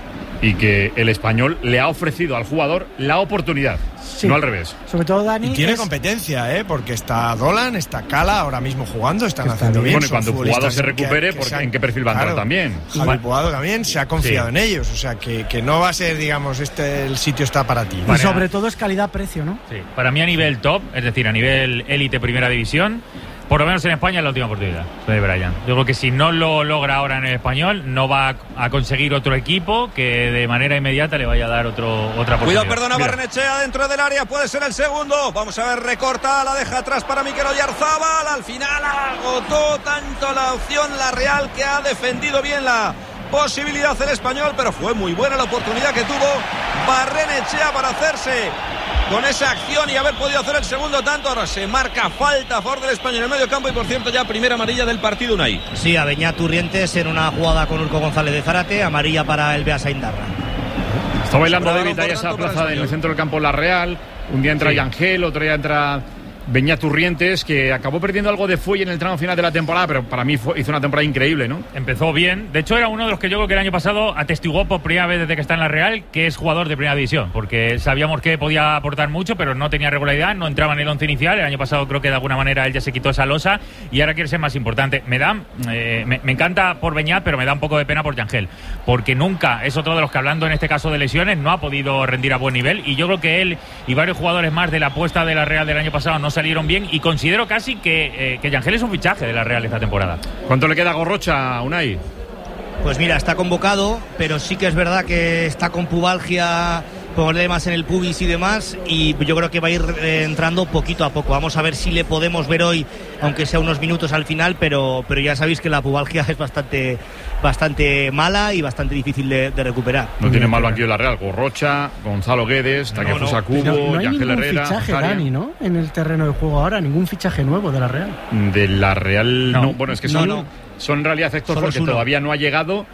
y que el Español le ha ofrecido al jugador la oportunidad, no al revés. Sobre todo Dani. Y tiene competencia, porque está Dolan, está Cala ahora mismo jugando, están haciendo bien. Bueno, y cuando Puado se recupere, ¿en qué perfil va a entrar también? Javi Puado también se ha confiado en ellos, o sea que no va a ser, digamos, el sitio está para ti. Y sobre todo es calidad-precio, ¿no? Sí. Para mí a nivel top, es decir, a nivel élite primera división, por lo menos en España es la última oportunidad de Brian. Yo creo que si no lo logra ahora en el Español, no va a conseguir otro equipo que de manera inmediata le vaya a dar otra oportunidad. Cuidado, perdona, Barrenechea dentro del área, puede ser el segundo. Vamos a ver, recorta, la deja atrás para Mikel Oyarzabal. Al final agotó tanto la opción la Real, que ha defendido bien la posibilidad el Español, pero fue muy buena la oportunidad que tuvo Barrenechea para hacerse con esa acción y haber podido hacer el segundo tanto. Ahora se marca falta a favor del Español en el medio campo, y por cierto ya primera amarilla del partido, Unai. Sí, a Beñat Turrientes en una jugada con Urco González de Zárate, amarilla para el Beas Aíndarra. Está bailando David ahí esa plaza en el centro del campo La Real. Un día entra Yangel, otro día entra Beñat Turrientes, que acabó perdiendo algo de fuelle en el tramo final de la temporada, pero para mí hizo una temporada increíble, ¿no? Empezó bien. De hecho, era uno de los que yo creo que el año pasado atestiguó por primera vez desde que está en la Real que es jugador de primera división, porque sabíamos que podía aportar mucho, pero no tenía regularidad, no entraba en el once inicial. El año pasado creo que de alguna manera él ya se quitó esa losa y ahora quiere ser más importante. Me encanta por Beñat, pero me da un poco de pena por Yangel, porque nunca es otro de los que, hablando en este caso de lesiones, no ha podido rendir a buen nivel, y yo creo que él y varios jugadores más de la apuesta de la Real del año pasado no salieron bien, y considero casi que Yangel es un fichaje de la Real esta temporada. ¿Cuánto le queda a Gorrocha, Unai? Pues mira, está convocado, pero sí que es verdad que está con pubalgia, problemas en el pubis y demás, y yo creo que va a ir entrando poquito a poco. Vamos a ver si le podemos ver hoy, aunque sea unos minutos al final, pero ya sabéis que la pubalgia es bastante mala y bastante difícil de recuperar. No tiene mal banquillo la Real. Gorrocha, Gonzalo Guedes, Takefusa Kubo, Yangel Herrera. No hay ningún fichaje, Dani, ¿no? En el terreno de juego ahora, ningún fichaje nuevo de la Real. De la Real no. Bueno, es que son en realidad Héctor Ford, que todavía no ha llegado,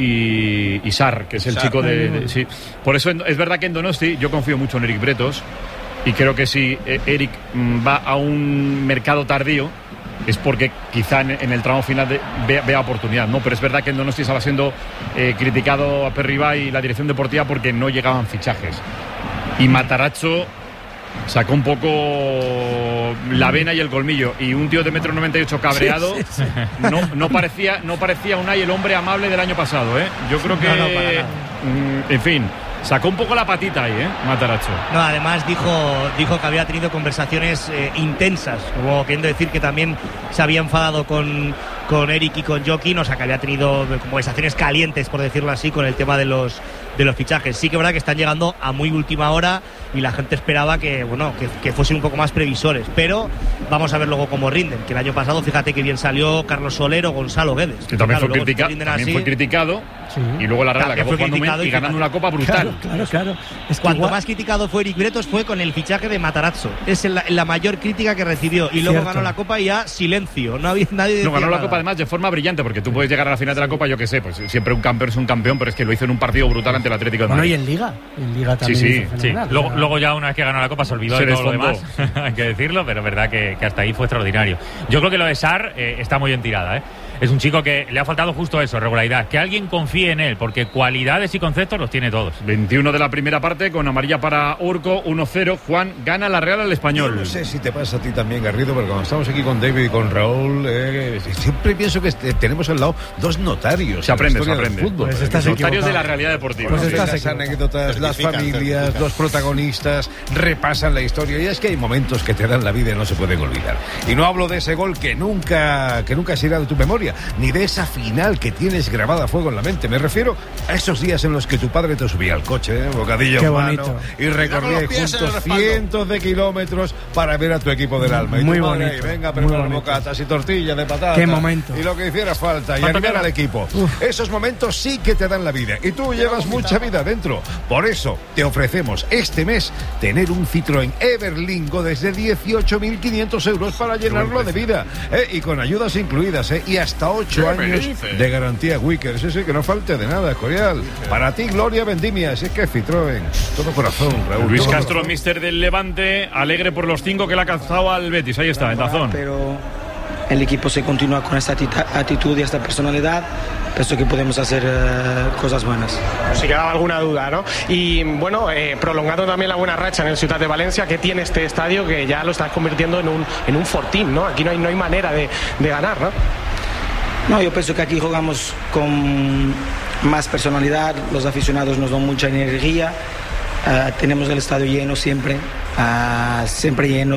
y Sar, que es el chico de sí. Por eso es verdad que en Donosti yo confío mucho en Eric Bretos, y creo que si Eric va a un mercado tardío es porque quizá en el tramo final vea oportunidad, ¿no? Pero es verdad que en Donosti estaba siendo criticado a Perribá y la dirección deportiva porque no llegaban fichajes, y Matarazzo sacó un poco la vena y el colmillo, y un tío de 1,98 m cabreado no parecía Unai el hombre amable del año pasado, ¿eh? Yo creo que en fin, sacó un poco la patita ahí, Matarazzo. No, además dijo que había tenido conversaciones intensas, como queriendo decir que también se había enfadado con Eric y con Joaquín, o sea que había tenido conversaciones calientes, por decirlo así, con el tema de los fichajes. Sí que es verdad que están llegando a muy última hora y la gente esperaba que fuesen un poco más previsores, pero vamos a ver luego cómo rinden, que el año pasado fíjate que bien salió Carlos Soler o Gonzalo Guedes, que también fue criticado, Y luego la Real acabó jugando y ganando una copa brutal. Claro. Es que cuanto más criticado fue Eric Bretos fue con el fichaje de Matarazzo. Es la mayor crítica que recibió. Y luego ganó la copa y ya silencio. No había nadie. No, ganó la copa además de forma brillante, porque tú puedes llegar a la final de la copa, yo qué sé, pues siempre un campeón es un campeón, pero es que lo hizo en un partido brutal ante el Atlético de Madrid. Bueno, y en Liga también. Sí. Luego ya una vez que ganó la copa se olvidó de todo lo demás, hay que decirlo, pero es verdad que hasta ahí fue extraordinario. Yo creo que lo de Sarr está muy bien tirada, Es un chico que le ha faltado justo eso, regularidad. Que alguien confíe en él, porque cualidades y conceptos los tiene todos. 21 de la primera parte, con amarilla para Urco, 1-0. Juan, gana la Real al Español. Yo no sé si te pasa a ti también, Garrido, pero cuando estamos aquí con David y con Raúl, siempre pienso que tenemos al lado dos notarios. Se aprende. Fútbol, Pues notarios de la realidad deportiva. Pues las anécdotas, las familias, los protagonistas repasan la historia. Y es que hay momentos que te dan la vida y no se pueden olvidar. Y no hablo de ese gol que nunca se irá de tu memoria, ni de esa final que tienes grabada a fuego en la mente. Me refiero a esos días en los que tu padre te subía al coche, bocadillo en mano, y recorríais juntos cientos de kilómetros para ver a tu equipo del alma. Y muy tu madre, bonito. venga a preparar bocatas y tortillas de patata. Qué momento. Y lo que hiciera falta, y animar al equipo. Esos momentos sí que te dan la vida. Y tú llevas mucha vida dentro. Por eso te ofrecemos este mes tener un Citroën Everlingo desde 18.500 euros para llenarlo de vida. Y con ayudas incluidas, y hasta 8 años de garantía Wickers. Sí, que no falte de nada, Corial. Para ti, Gloria Vendimia. Si es que Citroën, todo corazón, Raúl. Luis Castro, míster del Levante, alegre por los 5 que le ha calzado al Betis. Ahí está, en tazón. Pero el equipo se continúa con esta actitud y esta personalidad. Pienso que podemos hacer cosas buenas. Si quedaba alguna duda, ¿no? Y bueno, prolongando también la buena racha en el Ciutat de Valencia que tiene este estadio, que ya lo estás convirtiendo en un fortín, ¿no? Aquí no hay manera de ganar, ¿no? No, yo pienso que aquí jugamos con más personalidad, los aficionados nos dan mucha energía, tenemos el estadio lleno siempre lleno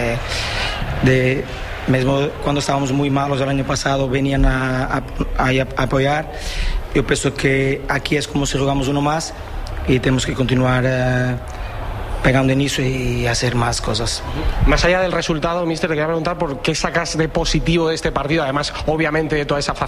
de mismo cuando estábamos muy malos el año pasado venían a apoyar. Yo pienso que aquí es como si jugamos uno más y tenemos que continuar pegando inicio y hacer más cosas. Más allá del resultado, míster, te quería preguntar por qué sacas de positivo de este partido, además obviamente de toda esa